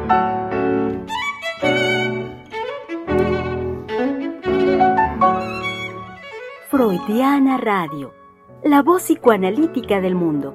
Freudiana Radio, la voz psicoanalítica del mundo.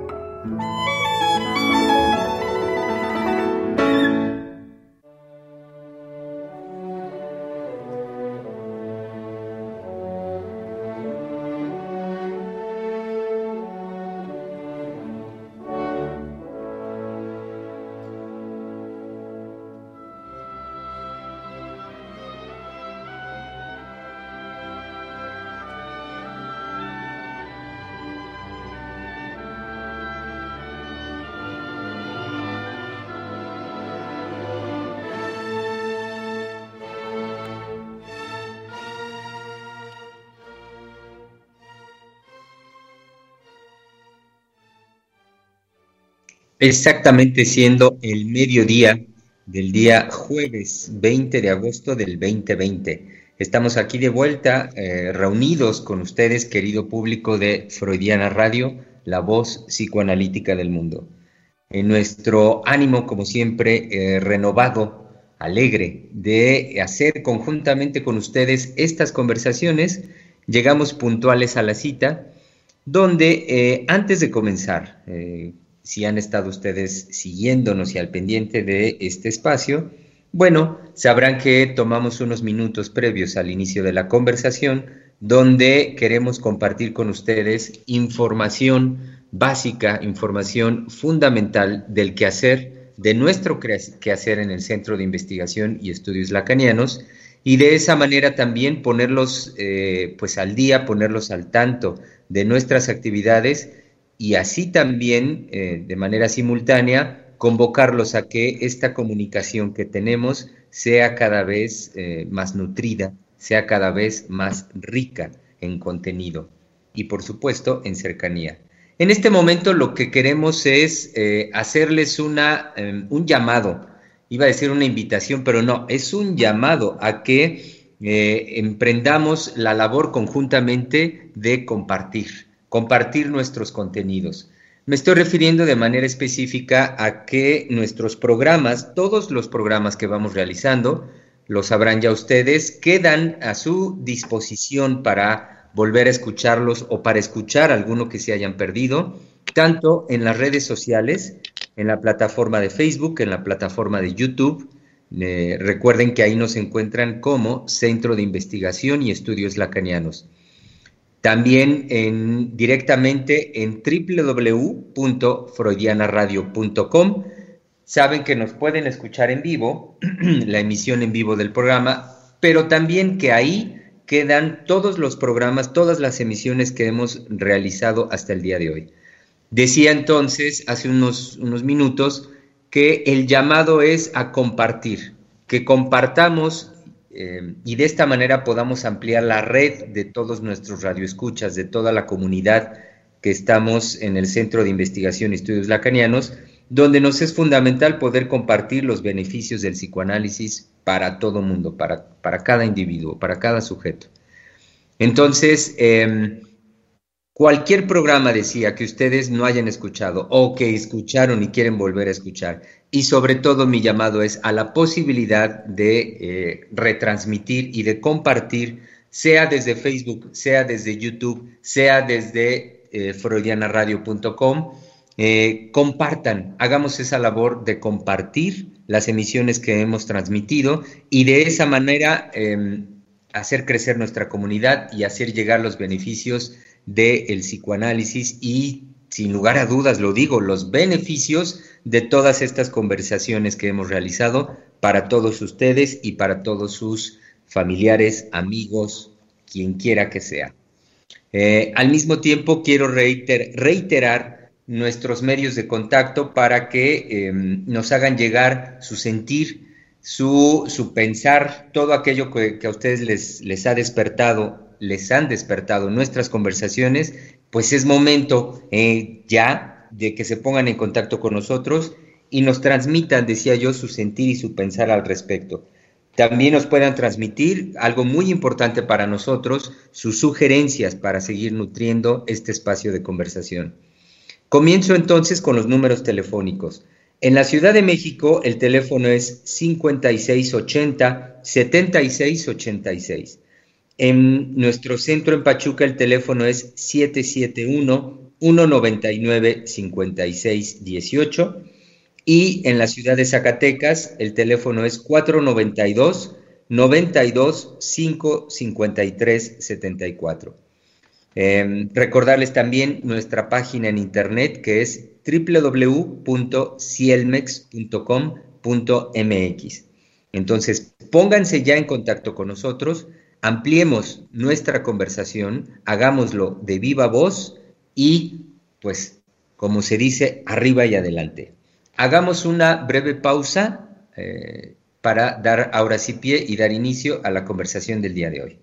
Exactamente siendo el mediodía del día jueves 20 de agosto del 2020. Estamos aquí de vuelta, reunidos con ustedes, querido público de Freudiana Radio, la voz psicoanalítica del mundo. En nuestro ánimo, como siempre, renovado, alegre, de hacer conjuntamente con ustedes estas conversaciones, llegamos puntuales a la cita, donde antes de comenzar, si han estado ustedes siguiéndonos y al pendiente de este espacio, bueno, sabrán que tomamos unos minutos previos al inicio de la conversación, donde queremos compartir con ustedes información básica, información fundamental del quehacer, de nuestro quehacer en el Centro de Investigación y Estudios Lacanianos, y de esa manera también ponerlos pues al día, ponerlos al tanto de nuestras actividades, y así también, de manera simultánea, convocarlos a que esta comunicación que tenemos sea cada vez más nutrida, sea cada vez más rica en contenido y, por supuesto, en cercanía. En este momento lo que queremos es hacerles un llamado, iba a decir una invitación, pero no, es un llamado a que emprendamos la labor conjuntamente de compartir nuestros contenidos. Me estoy refiriendo de manera específica a que nuestros programas, todos los programas que vamos realizando, lo sabrán ya ustedes, quedan a su disposición para volver a escucharlos o para escuchar alguno que se hayan perdido, tanto en las redes sociales, en la plataforma de Facebook, en la plataforma de YouTube. Recuerden que ahí nos encuentran como Centro de Investigación y Estudios Lacanianos. También directamente en www.freudianaradio.com. Saben que nos pueden escuchar en vivo, la emisión en vivo del programa, pero también que ahí quedan todos los programas, todas las emisiones que hemos realizado hasta el día de hoy. Decía entonces, hace unos minutos, que el llamado es a compartir, que compartamos y de esta manera podamos ampliar la red de todos nuestros radioescuchas, de toda la comunidad que estamos en el Centro de Investigación y Estudios Lacanianos, donde nos es fundamental poder compartir los beneficios del psicoanálisis para todo mundo, para cada individuo, para cada sujeto. Entonces, cualquier programa, decía, que ustedes no hayan escuchado o que escucharon y quieren volver a escuchar, y sobre todo mi llamado es a la posibilidad de retransmitir y de compartir, sea desde Facebook, sea desde YouTube, sea desde freudianaradio.com. Compartan, hagamos esa labor de compartir las emisiones que hemos transmitido y de esa manera hacer crecer nuestra comunidad y hacer llegar los beneficios del psicoanálisis y, sin lugar a dudas, lo digo, los beneficios de todas estas conversaciones que hemos realizado para todos ustedes y para todos sus familiares, amigos, quien quiera que sea. Al mismo tiempo, quiero reiterar nuestros medios de contacto para que nos hagan llegar su sentir, su pensar, todo aquello que a ustedes les han despertado nuestras conversaciones. Pues es momento ya de que se pongan en contacto con nosotros y nos transmitan, decía yo, su sentir y su pensar al respecto. También nos puedan transmitir algo muy importante para nosotros, sus sugerencias para seguir nutriendo este espacio de conversación. Comienzo entonces con los números telefónicos. En la Ciudad de México el teléfono es 5680-7686. En nuestro centro en Pachuca el teléfono es 771-199-5618. Y en la ciudad de Zacatecas el teléfono es 492-92-553-74. Recordarles también nuestra página en internet que es www.cielmex.com.mx. Entonces, pónganse ya en contacto con nosotros, ampliemos nuestra conversación, hagámoslo de viva voz y, pues, como se dice, arriba y adelante. Hagamos una breve pausa para dar ahora sí pie y dar inicio a la conversación del día de hoy.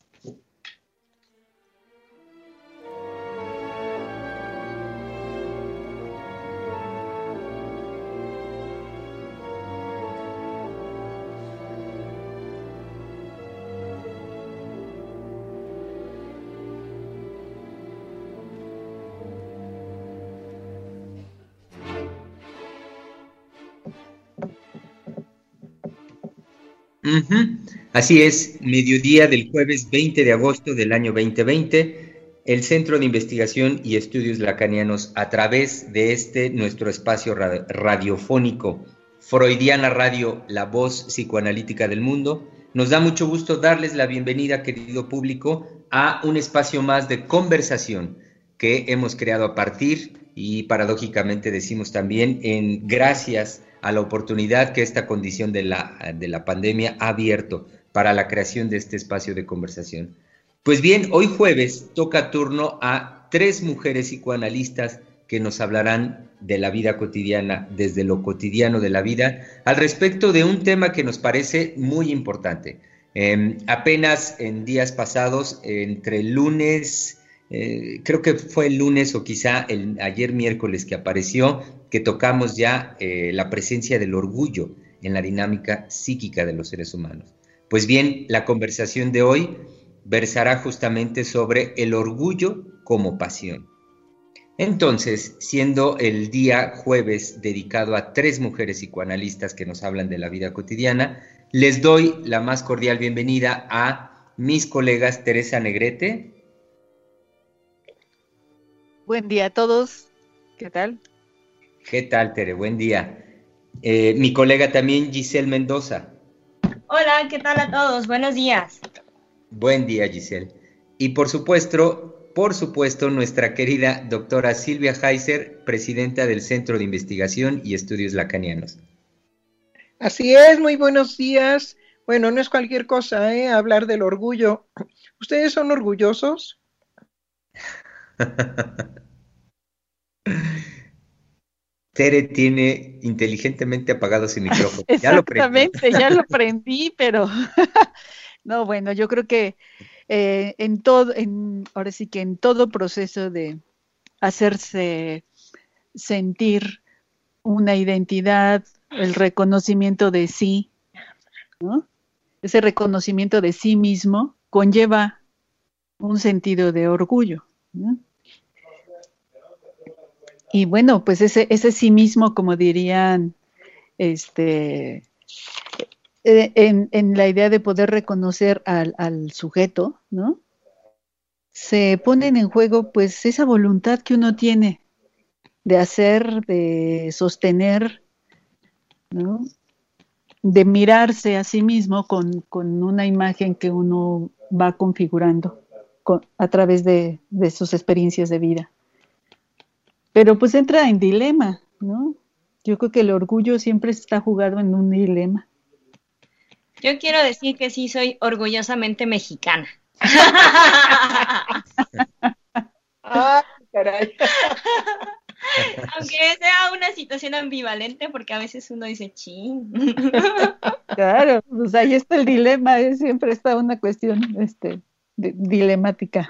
Así es, mediodía del jueves 20 de agosto del año 2020, el Centro de Investigación y Estudios Lacanianos, a través de nuestro espacio radiofónico, Freudiana Radio, la voz psicoanalítica del mundo, nos da mucho gusto darles la bienvenida, querido público, a un espacio más de conversación que hemos creado a partir, y paradójicamente decimos también, gracias a la oportunidad que esta condición de la pandemia ha abierto para la creación de este espacio de conversación. Pues bien, hoy jueves toca turno a 3 mujeres psicoanalistas que nos hablarán de la vida cotidiana, desde lo cotidiano de la vida, al respecto de un tema que nos parece muy importante. Apenas en días pasados, entre el lunes, creo que fue el lunes o quizá ayer miércoles que apareció, que tocamos ya la presencia del orgullo en la dinámica psíquica de los seres humanos. Pues bien, la conversación de hoy versará justamente sobre el orgullo como pasión. Entonces, siendo el día jueves dedicado a 3 mujeres psicoanalistas que nos hablan de la vida cotidiana, les doy la más cordial bienvenida a mis colegas Teresa Negrete. Buen día a todos. ¿Qué tal? ¿Qué tal, Tere? Buen día. Mi colega también, Giselle Mendoza. Hola, ¿qué tal a todos? Buenos días. Buen día, Giselle. Y por supuesto, nuestra querida doctora Silvia Heiser, presidenta del Centro de Investigación y Estudios Lacanianos. Así es, muy buenos días. Bueno, no es cualquier cosa, hablar del orgullo. ¿Ustedes son orgullosos? Tere tiene inteligentemente apagado su micrófono. Exactamente, ya lo prendí, pero no, bueno, yo creo que ahora sí que en todo proceso de hacerse sentir una identidad, el reconocimiento de sí, ¿no? Ese reconocimiento de sí mismo conlleva un sentido de orgullo, ¿no? Y bueno, pues ese sí mismo, como dirían, en la idea de poder reconocer al sujeto, ¿no? Se ponen en juego pues esa voluntad que uno tiene de hacer, de sostener, ¿no? De mirarse a sí mismo con una imagen que uno va configurando a través de sus experiencias de vida. Pero pues entra en dilema, ¿no? Yo creo que el orgullo siempre está jugado en un dilema. Yo quiero decir que sí soy orgullosamente mexicana. ¡Ah, caray! Aunque sea una situación ambivalente, porque a veces uno dice, ching. Claro, pues ahí está el dilema, siempre está una cuestión dilemática,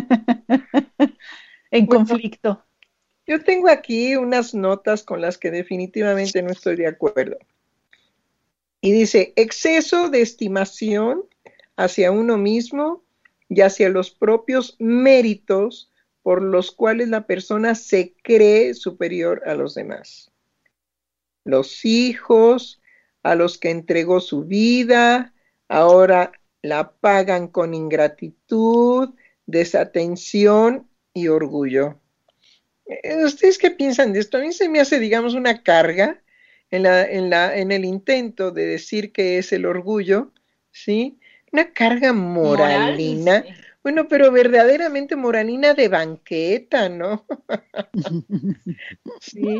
en conflicto. Yo tengo aquí unas notas con las que definitivamente no estoy de acuerdo. Y dice, exceso de estimación hacia uno mismo y hacia los propios méritos por los cuales la persona se cree superior a los demás. los hijos, a los que entregó su vida, ahora la pagan con ingratitud, desatención y orgullo. ¿Ustedes qué piensan de esto? A mí se me hace, digamos, una carga en el intento de decir que es el orgullo, ¿sí? Una carga Moral, moralina. sí. Bueno, pero verdaderamente moralina de banqueta, ¿no? Sí.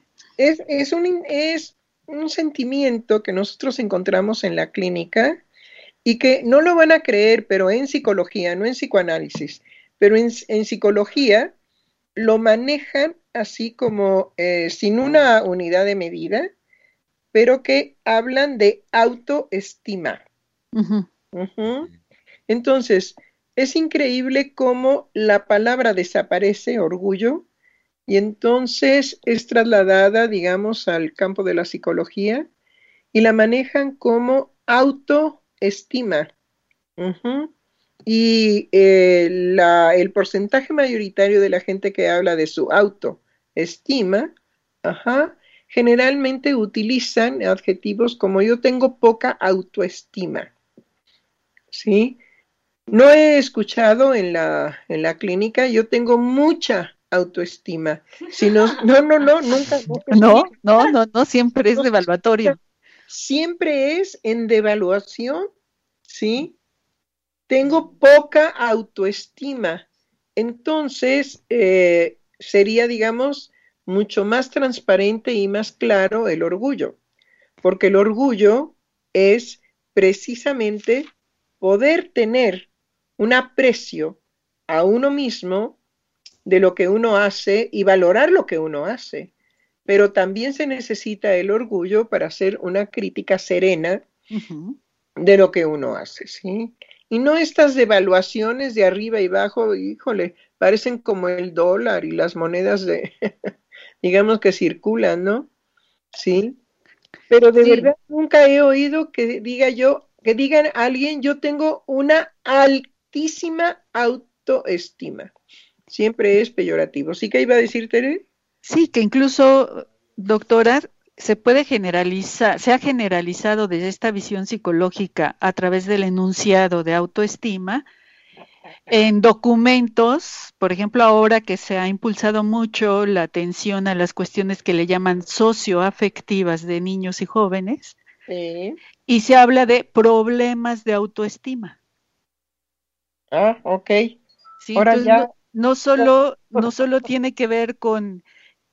Es un sentimiento que nosotros encontramos en la clínica y que no lo van a creer, pero en psicología, no en psicoanálisis, pero en psicología lo manejan así como sin una unidad de medida, pero que hablan de autoestima. Ujú. Ujú. Entonces, es increíble cómo la palabra desaparece, orgullo, y entonces es trasladada, digamos, al campo de la psicología y la manejan como autoestima. Ujú. Y el porcentaje mayoritario de la gente que habla de su autoestima, ajá, generalmente utilizan adjetivos como yo tengo poca autoestima, ¿sí? No he escuchado en la clínica, yo tengo mucha autoestima. Si no, nunca no se No, escucha, no, no, no, siempre es no se escucha. devaluatorio. Siempre es en devaluación, ¿sí? Tengo poca autoestima. Entonces, sería, digamos, mucho más transparente y más claro el orgullo, porque el orgullo es precisamente poder tener un aprecio a uno mismo de lo que uno hace y valorar lo que uno hace. Pero también se necesita el orgullo para hacer una crítica serena Ujú. de lo que uno hace, ¿sí? Y no estas devaluaciones de arriba y abajo, híjole, parecen como el dólar y las monedas de, digamos que circulan, ¿no? Sí, pero de Sí, verdad nunca he oído que diga yo, que digan a alguien, yo tengo una altísima autoestima. Siempre es peyorativo. ¿Sí que iba a decir, Tere? sí, que incluso, doctora, se puede generalizar, se ha generalizado desde esta visión psicológica a través del enunciado de autoestima en documentos, por ejemplo, ahora que se ha impulsado mucho la atención a las cuestiones que le llaman socioafectivas de niños y jóvenes, Sí. y se habla de problemas de autoestima. Ah, ok. Sí, Ahora entonces ya. no solo tiene que ver con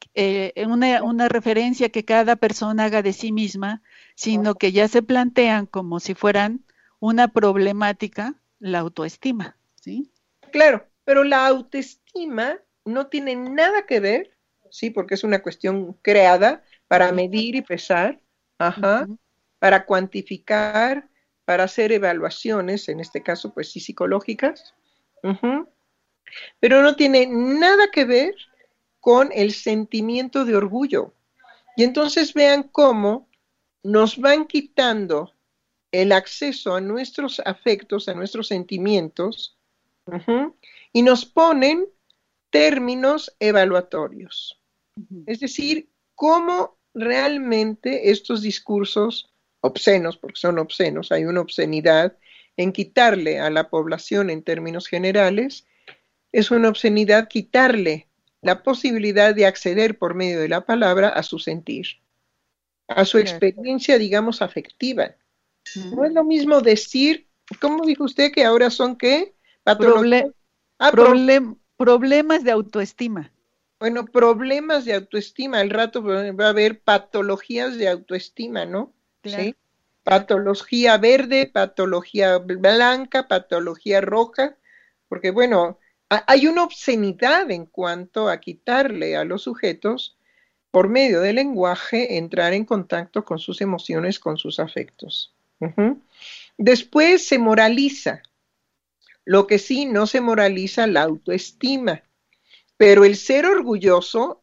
una referencia que cada persona haga de sí misma, sino que ya se plantean como si fueran una problemática la autoestima, ¿sí? Claro, pero la autoestima no tiene nada que ver, sí, porque es una cuestión creada para medir y pesar, ajá, Ujú. para cuantificar, para hacer evaluaciones, en este caso, pues sí, psicológicas, ujú, pero no tiene nada que ver con el sentimiento de orgullo. Y entonces vean cómo nos van quitando el acceso a nuestros afectos, a nuestros sentimientos, ujú, y nos ponen términos evaluatorios. Ujú. Es decir, cómo realmente estos discursos obscenos, porque son obscenos, hay una obscenidad en quitarle a la población en términos generales, es una obscenidad quitarle la posibilidad de acceder por medio de la palabra a su sentir, a su Claro. experiencia, digamos, afectiva. No Ujú. es lo mismo decir, ¿cómo dijo usted que ahora son qué? Proble- Patologías. Ah, pro, Problemas de autoestima. bueno, problemas de autoestima. Al rato va a haber patologías de autoestima, ¿no? Claro, Sí. claro. Patología verde, patología blanca, patología roja, porque bueno, hay una obscenidad en cuanto a quitarle a los sujetos, por medio del lenguaje, entrar en contacto con sus emociones, con sus afectos. Ujú. Después se moraliza. Lo que sí no se moraliza la autoestima, pero el ser orgulloso,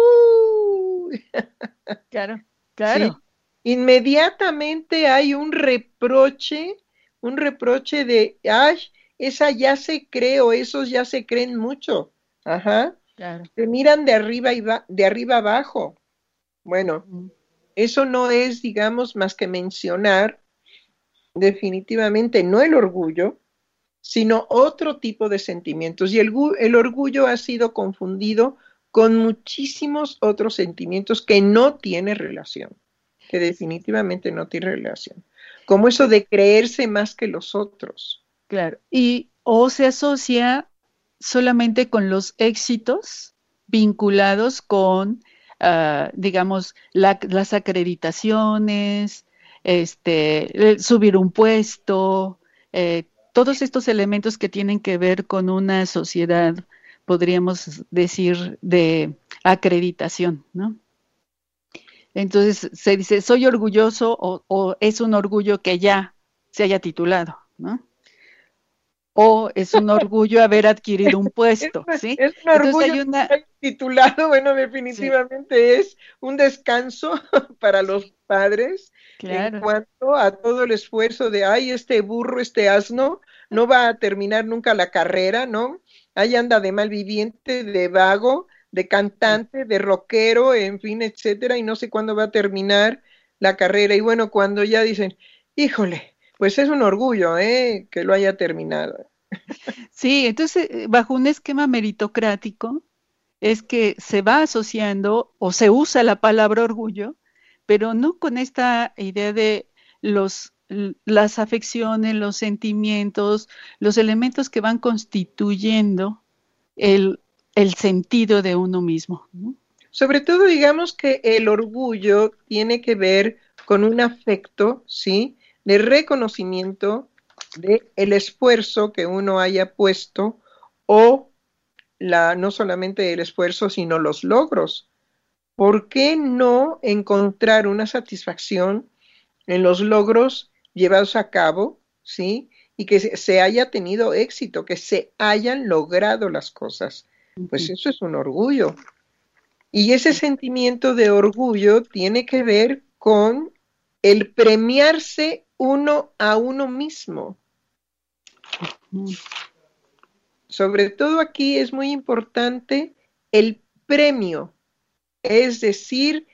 Claro, sí, claro. inmediatamente hay un reproche de, ay, esa ya se cree o esos ya se creen mucho. Ajá. Claro. Te miran de arriba y de arriba abajo. Bueno, Ujú. Eso no es, digamos, más que mencionar definitivamente no el orgullo, sino otro tipo de sentimientos. Y el orgullo ha sido confundido con muchísimos otros sentimientos que no tienen relación, que definitivamente no tienen relación. Como eso de creerse más que los otros. Claro. Y o se asocia solamente con los éxitos vinculados con, digamos, las acreditaciones, subir un puesto, todos estos elementos que tienen que ver con una sociedad, podríamos decir, de acreditación, ¿no? Entonces se dice, soy orgulloso o es un orgullo que ya se haya titulado, ¿no? O es un orgullo haber adquirido un puesto, ¿sí? Es un Entonces orgullo hay una, que titulado, bueno, sí, definitivamente es un descanso para los padres en claro, cuanto a todo el esfuerzo de, ay, este burro, este asno, no va a terminar nunca la carrera, ¿no? Ahí anda de malviviente, de vago, de sí, cantante, de rockero, en fin, etcétera, y no sé cuándo va a terminar la carrera. Y bueno, cuando ya dicen, híjole, pues es un orgullo, que lo haya terminado. sí, entonces bajo un esquema meritocrático es que se va asociando o se usa la palabra orgullo, pero no con esta idea de las afecciones, los sentimientos, los elementos que van constituyendo el, el sentido de uno mismo, ¿no? Sobre todo, digamos que el orgullo tiene que ver con un afecto, ¿sí? De reconocimiento de el esfuerzo que uno haya puesto o no solamente el esfuerzo, sino los logros. ¿Por qué no encontrar una satisfacción en los logros llevados a cabo, ¿sí? Y que se haya tenido éxito, que se hayan logrado las cosas? Pues Ujú. eso es un orgullo. Y ese sentimiento de orgullo tiene que ver con el premiarse uno a uno mismo. Mm. Sobre todo aquí es muy importante el premio, es decir,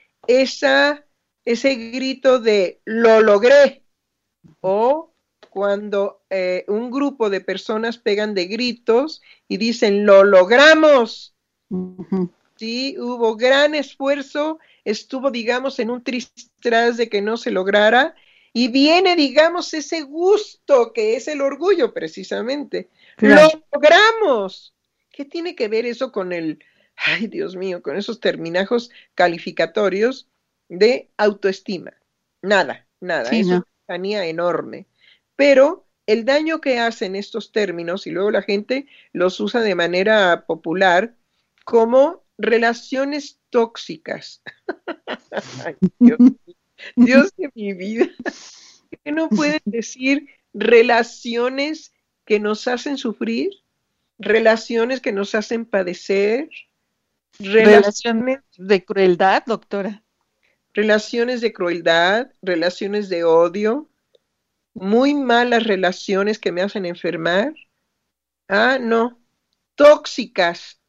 ese grito de lo logré, o cuando un grupo de personas pegan de gritos y dicen lo logramos. Ujú. Sí, hubo gran esfuerzo, estuvo, digamos, en un tristras de que no se lograra, y viene, digamos, ese gusto que es el orgullo, precisamente. ¡Lo Claro. logramos! ¿Qué tiene que ver eso con ay, Dios mío, con esos terminajos calificatorios de autoestima? Nada, nada, Sí, es una no. lejanía enorme. Pero el daño que hacen estos términos, y luego la gente los usa de manera popular, como relaciones tóxicas. Ay, Dios, Dios de mi vida. ¿Qué no pueden decir relaciones que nos hacen sufrir? Relaciones que nos hacen padecer, Relación relaciones, de crueldad, doctora. relaciones de crueldad, relaciones de odio, muy malas relaciones que me hacen enfermar. Ah, no, tóxicas.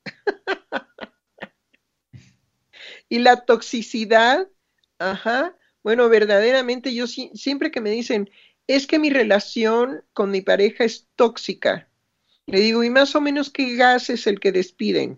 Y la toxicidad, ajá, bueno, verdaderamente yo siempre que me dicen, es que mi relación con mi pareja es tóxica, le digo, ¿y más o menos qué gas es el que despiden?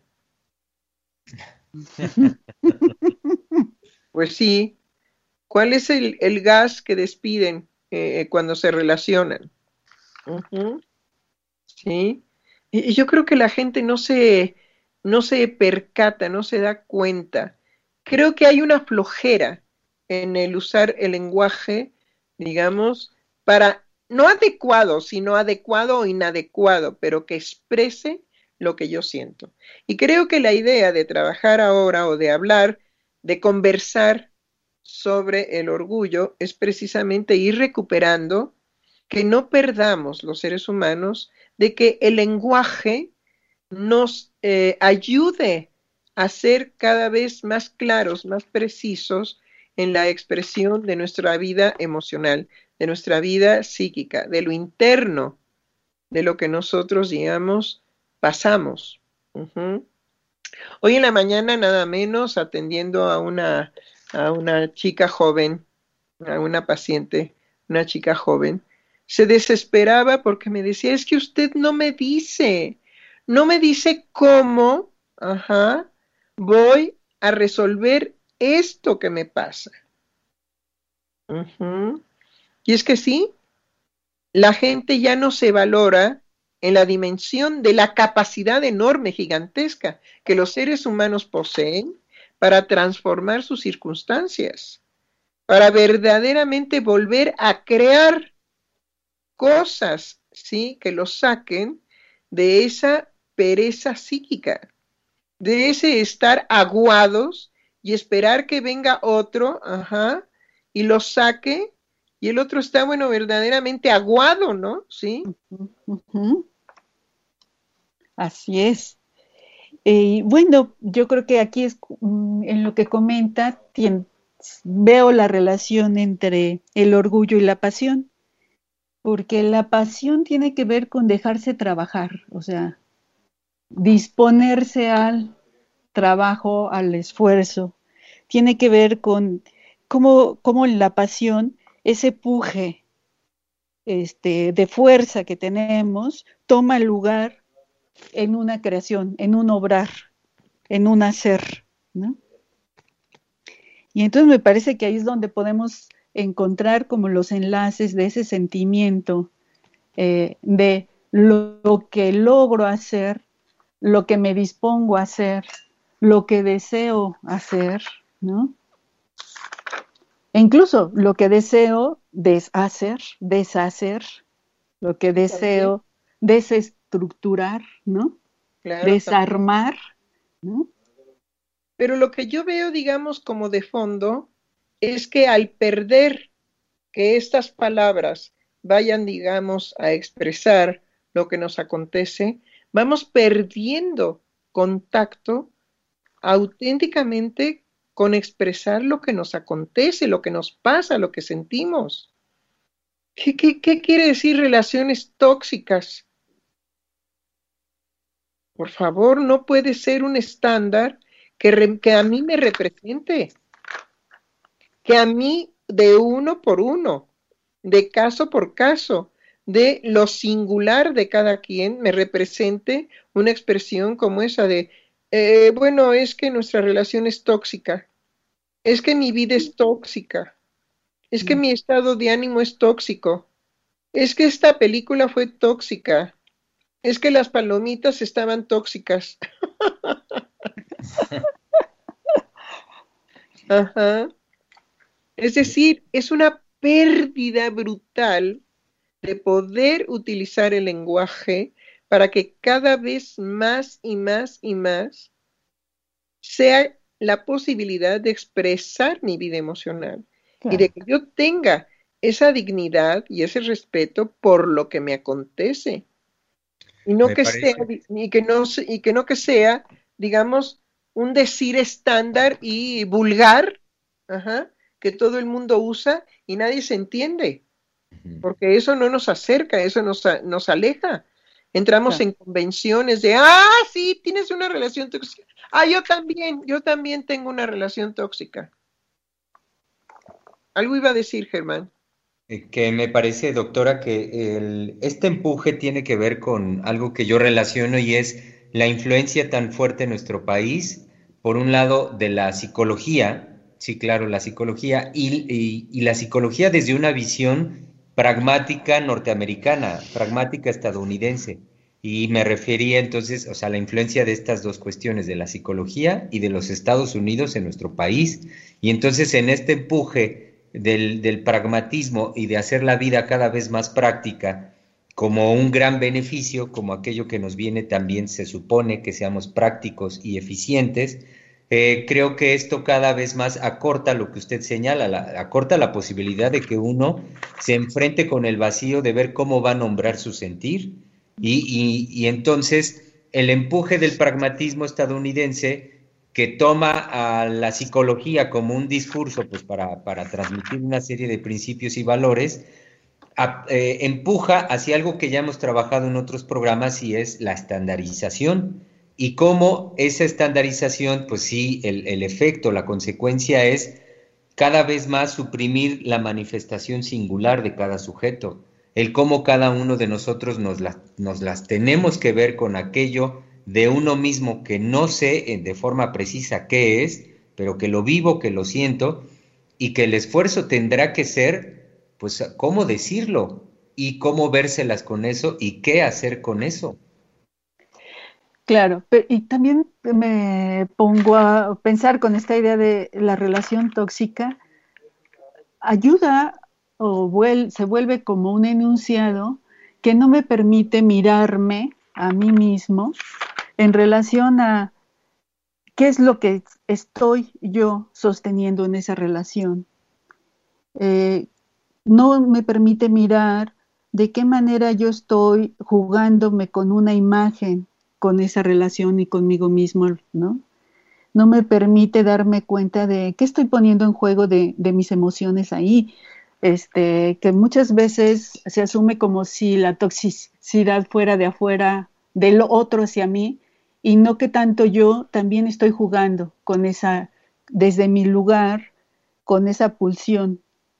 Pues sí, ¿cuál es el gas que despiden cuando se relacionan? Ujú, sí, y yo creo que la gente no se percata, no se da cuenta. Creo que hay una flojera en el usar el lenguaje, digamos, para, no adecuado, sino adecuado o inadecuado, pero que exprese lo que yo siento. Y creo que la idea de trabajar ahora o de hablar, de conversar sobre el orgullo es precisamente ir recuperando, que no perdamos los seres humanos, de que el lenguaje nos ayude a ser cada vez más claros, más precisos en la expresión de nuestra vida emocional, de nuestra vida psíquica, de lo interno, de lo que nosotros, digamos, pasamos. Hoy en la mañana, nada menos, atendiendo a a una chica joven, a una paciente, una chica joven, se desesperaba porque me decía, es que usted no me dice cómo, ajá, voy a resolver esto que me pasa. Ujú. Y es que sí, la gente ya no se valora en la dimensión de la capacidad enorme, gigantesca, que los seres humanos poseen para transformar sus circunstancias, para verdaderamente volver a crear cosas, ¿sí? Que los saquen de esa pereza psíquica, de ese estar aguados y esperar que venga otro, ajá, y los saque, y el otro está, bueno, verdaderamente aguado, ¿no? ¿Sí? Ujú. Así es. Bueno, yo creo que aquí es en lo que comenta, veo la relación entre el orgullo y la pasión, porque la pasión tiene que ver con dejarse trabajar, o sea, disponerse al trabajo, al esfuerzo, tiene que ver con cómo la pasión, ese puje de fuerza que tenemos, toma lugar en una creación, en un obrar, en un hacer, ¿no? Y entonces me parece que ahí es donde podemos encontrar como los enlaces de ese sentimiento de lo que logro hacer, lo que me dispongo a hacer, lo que deseo hacer, ¿no? E incluso lo que deseo deshacer, lo que deseo desestructurar, ¿no? Claro, también. Desarmar, ¿no? Pero lo que yo veo, digamos, como de fondo, es que al perder que estas palabras vayan, digamos, a expresar lo que nos acontece, vamos perdiendo contacto auténticamente con expresar lo que nos acontece, lo que nos pasa, lo que sentimos. ¿Qué quiere decir relaciones tóxicas? Por favor, no puede ser un estándar que a mí me represente, que a mí de uno por uno, de caso por caso, de lo singular de cada quien, me represente una expresión como esa de, bueno, es que nuestra relación es tóxica, es que mi vida es tóxica, es que mi estado de ánimo es tóxico, es que esta película fue tóxica, es que las palomitas estaban tóxicas. Ajá. Es decir, es una pérdida brutal de poder utilizar el lenguaje para que cada vez más y más y más sea la posibilidad de expresar mi vida emocional y de Claro. que yo tenga esa dignidad y ese respeto por lo que me acontece y no Me que sea parece, y que no que sea, digamos, un decir estándar y vulgar, ajá, que todo el mundo usa y nadie se entiende, ujú. porque eso no nos acerca, eso nos aleja. Entramos Claro. en convenciones de, sí, tienes una relación tóxica. Yo también tengo una relación tóxica. Algo iba a decir, Germán. Que me parece, doctora, que este empuje tiene que ver con algo que yo relaciono y es la influencia tan fuerte en nuestro país, por un lado, de la psicología, sí, claro, la psicología, y la psicología desde una visión pragmática norteamericana, pragmática estadounidense. Y me refería entonces, o sea, la influencia de estas dos cuestiones, de la psicología y de los Estados Unidos en nuestro país. Y entonces en este empuje del pragmatismo y de hacer la vida cada vez más práctica como un gran beneficio, como aquello que nos viene también, se supone que seamos prácticos y eficientes, creo que esto cada vez más acorta lo que usted señala, acorta la posibilidad de que uno se enfrente con el vacío de ver cómo va a nombrar su sentir y entonces el empuje del pragmatismo estadounidense que toma a la psicología como un discurso pues para transmitir una serie de principios y valores, empuja hacia algo que ya hemos trabajado en otros programas y es la estandarización. Y cómo esa estandarización, pues sí, el efecto, la consecuencia es cada vez más suprimir la manifestación singular de cada sujeto, el cómo cada uno de nosotros nos las tenemos que ver con aquello de uno mismo que no sé de forma precisa qué es, pero que lo vivo, que lo siento, y que el esfuerzo tendrá que ser, pues, cómo decirlo y cómo vérselas con eso y qué hacer con eso. Claro, y también me pongo a pensar con esta idea de la relación tóxica, ayuda se vuelve como un enunciado que no me permite mirarme a mí mismo en relación a qué es lo que estoy yo sosteniendo en esa relación. No me permite mirar de qué manera yo estoy jugándome con una imagen, con esa relación y conmigo mismo, ¿no? No me permite darme cuenta de qué estoy poniendo en juego de mis emociones ahí, que muchas veces se asume como si la toxicidad fuera de afuera, del otro hacia mí, y no que tanto yo también estoy jugando con esa, desde mi lugar, con esa pulsión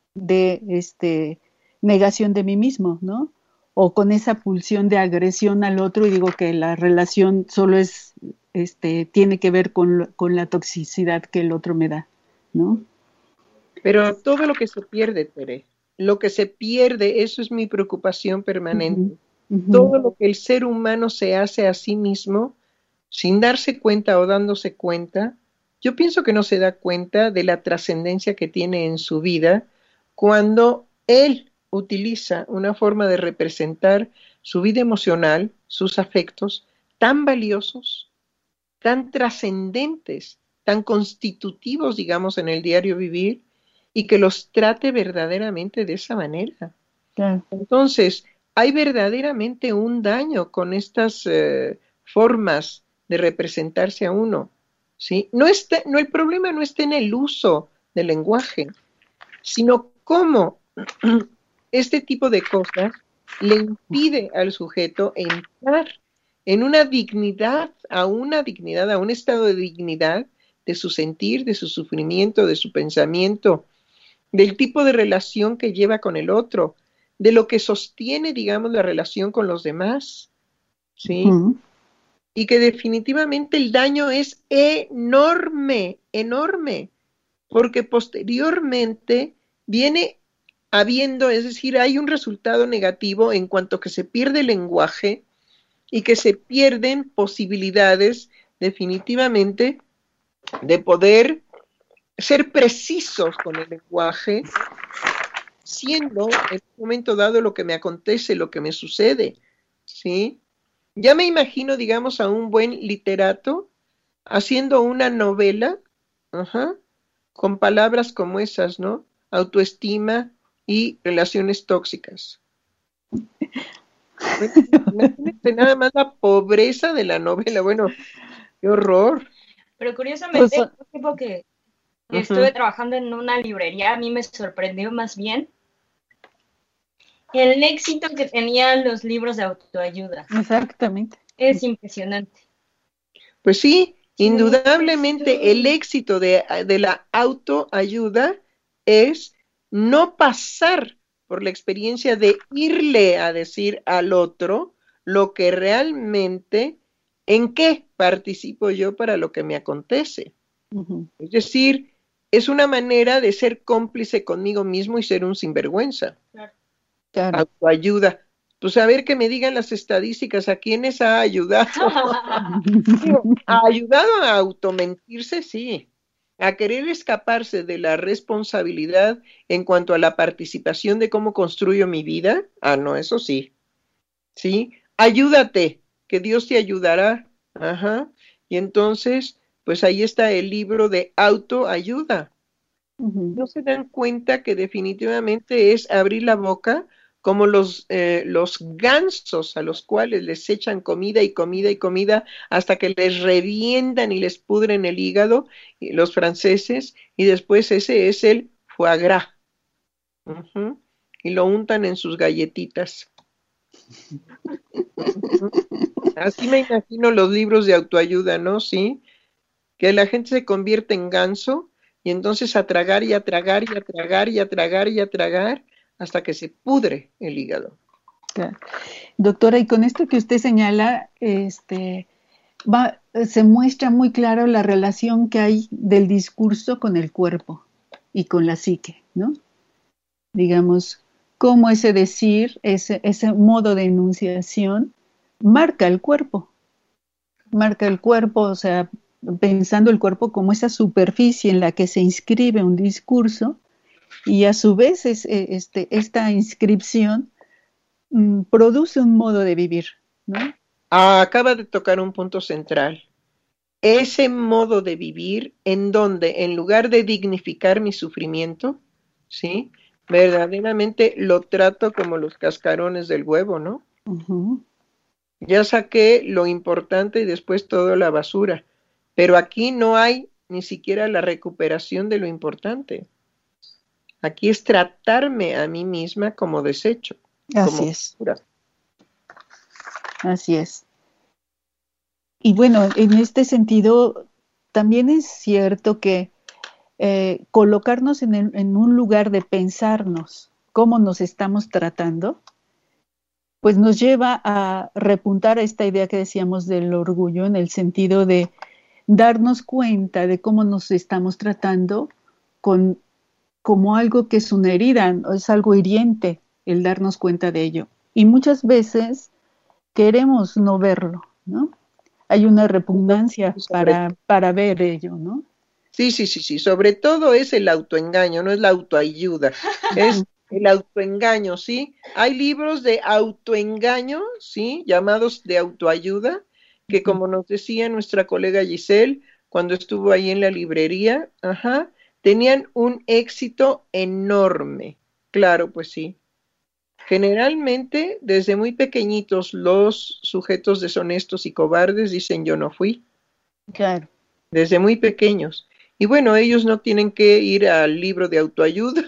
de negación de mí mismo, ¿no? O con esa pulsión de agresión al otro y digo que la relación solo es, tiene que ver con la toxicidad que el otro me da, ¿no? Pero todo lo que se pierde, Tere, lo que se pierde, eso es mi preocupación permanente. Todo lo que el ser humano se hace a sí mismo, sin darse cuenta o dándose cuenta, yo pienso que no se da cuenta de la trascendencia que tiene en su vida cuando él utiliza una forma de representar su vida emocional, sus afectos, tan valiosos, tan trascendentes, tan constitutivos, digamos, en el diario vivir, y que los trate verdaderamente de esa manera. Claro. Entonces, hay verdaderamente un daño con estas formas de representarse a uno, ¿sí? El problema no está en el uso del lenguaje, sino cómo este tipo de cosas le impide al sujeto entrar en una dignidad, a un estado de dignidad de su sentir, de su sufrimiento, de su pensamiento, del tipo de relación que lleva con el otro, de lo que sostiene, digamos, la relación con los demás, ¿sí? Y que definitivamente el daño es enorme, enorme, porque posteriormente viene habiendo, es decir, hay un resultado negativo en cuanto que se pierde el lenguaje y que se pierden posibilidades definitivamente de poder ser precisos con el lenguaje, siendo en un momento dado lo que me acontece, lo que me sucede, ¿sí? Ya me imagino, digamos, a un buen literato haciendo una novela, con palabras como esas, ¿no? Autoestima y relaciones tóxicas. Imagínate nada más la pobreza de la novela, bueno, qué horror. Pero curiosamente, el tiempo que estuve trabajando en una librería, a mí me sorprendió más bien el éxito que tenían los libros de autoayuda. Exactamente. Es impresionante. Pues sí, indudablemente el éxito de la autoayuda es no pasar por la experiencia de irle a decir al otro lo que realmente, en qué participo yo para lo que me acontece. Es decir, es una manera de ser cómplice conmigo mismo y ser un sinvergüenza. Claro. Autoayuda. Pues a ver que me digan las estadísticas, ¿a quiénes ha ayudado? ¿Ha ayudado a automentirse? Sí. A querer escaparse de la responsabilidad en cuanto a la participación de cómo construyo mi vida. Ah, no, eso sí. ¿Sí? Ayúdate, que Dios te ayudará. Ajá. Y entonces, pues ahí está el libro de autoayuda. No se dan cuenta que definitivamente es abrir la boca como los gansos a los cuales les echan comida y comida y comida hasta que les revientan y les pudren el hígado, los franceses, y después ese es el foie gras. Y lo untan en sus galletitas. Así me imagino los libros de autoayuda, ¿no? Sí, que la gente se convierte en ganso y entonces a tragar y a tragar y a tragar y a tragar y a tragar hasta que se pudre el hígado. Claro. Doctora, y con esto que usted señala, se muestra muy claro la relación que hay del discurso con el cuerpo y con la psique, ¿no? Digamos, cómo ese decir, ese modo de enunciación marca el cuerpo, o sea, pensando el cuerpo como esa superficie en la que se inscribe un discurso y a su vez esta inscripción produce un modo de vivir, ¿no? Acaba de tocar un punto central. Ese modo de vivir en donde, en lugar de dignificar mi sufrimiento, ¿sí? Verdaderamente lo trato como los cascarones del huevo, ¿no? Uh-huh. Ya saqué lo importante y después toda la basura. Pero aquí no hay ni siquiera la recuperación de lo importante. Aquí es tratarme a mí misma como desecho. Así es. Así es. Y bueno, en este sentido, también es cierto que colocarnos en un lugar de pensarnos cómo nos estamos tratando, pues nos lleva a repuntar a esta idea que decíamos del orgullo, en el sentido de darnos cuenta de cómo nos estamos tratando como algo que es una herida, es algo hiriente el darnos cuenta de ello. Y muchas veces queremos no verlo, ¿no? Hay una repugnancia para ver ello, ¿no? Sí. Sobre todo es el autoengaño, no es la autoayuda. Es el autoengaño, ¿sí? Hay libros de autoengaño, ¿sí? Llamados de autoayuda, que como nos decía nuestra colega Giselle, cuando estuvo ahí en la librería, tenían un éxito enorme. Claro, pues sí. Generalmente, desde muy pequeñitos, los sujetos deshonestos y cobardes dicen yo no fui. Claro. Desde muy pequeños. Y bueno, ellos no tienen que ir al libro de autoayuda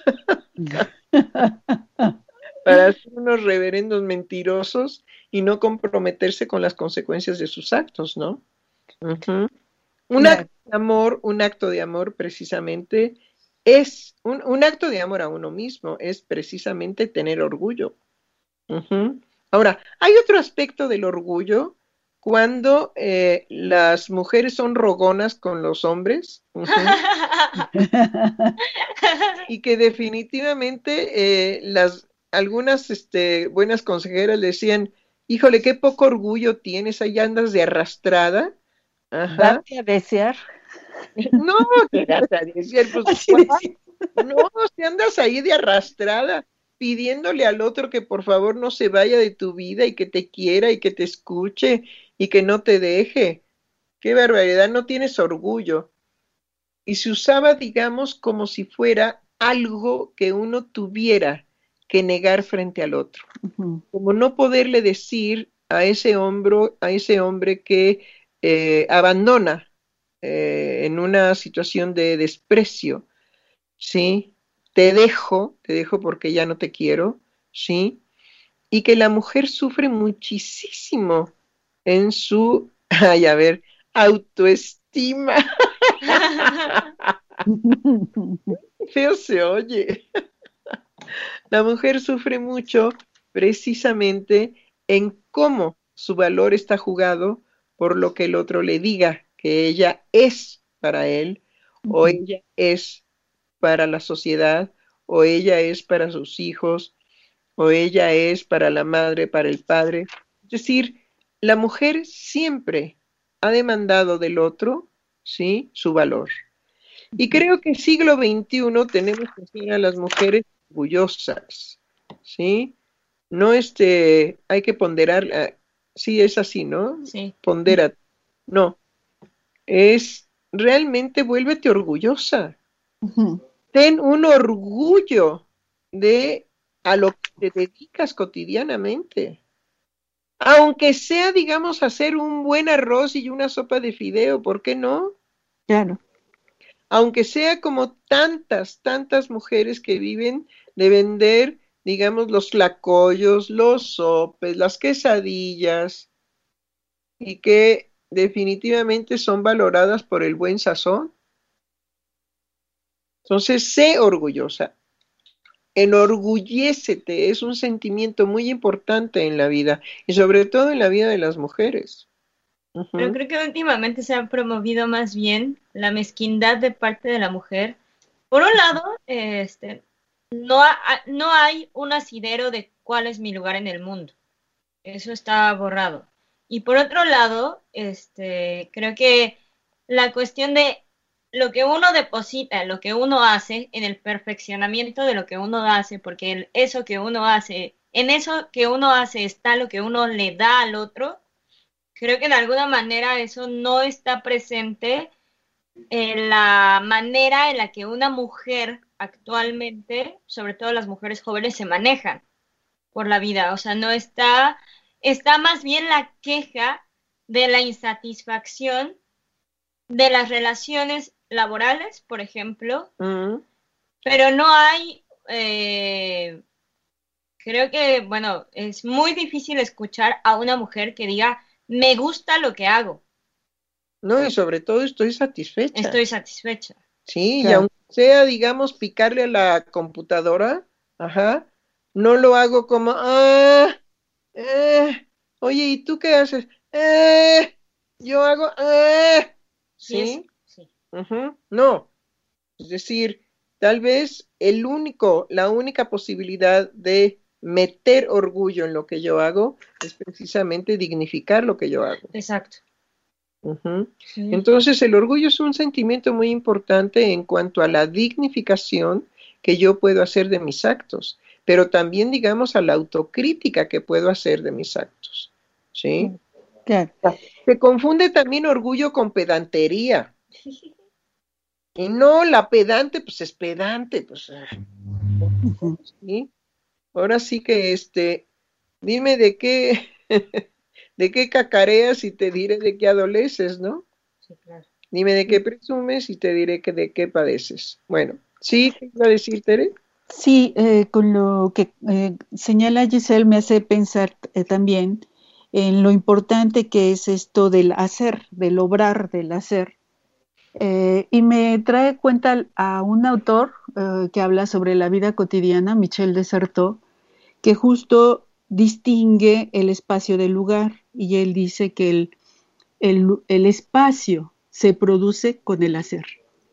para ser unos reverendos mentirosos y no comprometerse con las consecuencias de sus actos, ¿no? Uh-huh. Un acto de amor precisamente es, un acto de amor a uno mismo es precisamente tener orgullo. Uh-huh. Ahora, hay otro aspecto del orgullo cuando las mujeres son rogonas con los hombres y que definitivamente algunas buenas consejeras le decían, híjole, qué poco orgullo tienes, ahí andas de arrastrada. Date a desear. No, te das a desear, pues no, si andas ahí de arrastrada, pidiéndole al otro que por favor no se vaya de tu vida y que te quiera y que te escuche y que no te deje. Qué barbaridad, no tienes orgullo. Y se usaba, digamos, como si fuera algo que uno tuviera que negar frente al otro. Uh-huh. Como no poderle decir a ese hombre que abandona en una situación de desprecio, ¿sí? Te dejo porque ya no te quiero, ¿sí? Y que la mujer sufre muchísimo en su, autoestima. Feo se oye. La mujer sufre mucho precisamente en cómo su valor está jugado por lo que el otro le diga que ella es para él, o ella es para la sociedad, o ella es para sus hijos, o ella es para la madre, para el padre. Es decir, la mujer siempre ha demandado del otro, ¿sí?, su valor. Y creo que en el siglo XXI tenemos que hacer a las mujeres orgullosas, ¿sí? No hay que ponderar, sí es así, ¿no? Sí. Pondera, no. Es realmente vuélvete orgullosa. Uh-huh. Ten un orgullo a lo que te dedicas cotidianamente. Aunque sea, digamos, hacer un buen arroz y una sopa de fideo, ¿por qué no? Claro. Aunque sea como tantas mujeres que viven de vender, digamos, los tlacoyos, los sopes, las quesadillas, y que definitivamente son valoradas por el buen sazón. Entonces, sé orgullosa. Enorgullécete, es un sentimiento muy importante en la vida y sobre todo en la vida de las mujeres. Pero creo que últimamente se ha promovido más bien la mezquindad de parte de la mujer. Por un lado, no hay un asidero de cuál es mi lugar en el mundo. Eso está borrado. Y por otro lado, creo que la cuestión de lo que uno deposita, lo que uno hace, en el perfeccionamiento de lo que uno hace, porque eso que uno hace, en eso que uno hace está lo que uno le da al otro, creo que de alguna manera eso no está presente en la manera en la que una mujer actualmente, sobre todo las mujeres jóvenes, se manejan por la vida. O sea, no está, está más bien la queja de la insatisfacción de las relaciones laborales, por ejemplo, pero no hay, creo que, bueno, es muy difícil escuchar a una mujer que diga, me gusta lo que hago. No, y sobre todo estoy satisfecha. Estoy satisfecha. Sí, claro. Y aunque sea, digamos, picarle a la computadora, no lo hago como, oye, ¿y tú qué haces? Yo hago, ¿sí? Sí. No, es decir, tal vez la única posibilidad de meter orgullo en lo que yo hago es precisamente dignificar lo que yo hago. Exacto. Sí. Entonces el orgullo es un sentimiento muy importante en cuanto a la dignificación que yo puedo hacer de mis actos, pero también digamos a la autocrítica que puedo hacer de mis actos, ¿sí? Claro. Se confunde también orgullo con pedantería. Y no, la pedante, pues es pedante, pues. ¿Sí? Ahora sí que dime de qué de qué cacareas y te diré de qué adoleces, ¿no? Sí, claro. Dime de qué presumes y te diré que de qué padeces. Bueno, ¿sí? ¿Qué iba a decir, Tere? Sí, con lo que señala Giselle me hace pensar también en lo importante que es esto del hacer, del obrar, del hacer. Y me trae cuenta a un autor que habla sobre la vida cotidiana, Michel de Certeau, que justo distingue el espacio del lugar y él dice que el espacio se produce con el hacer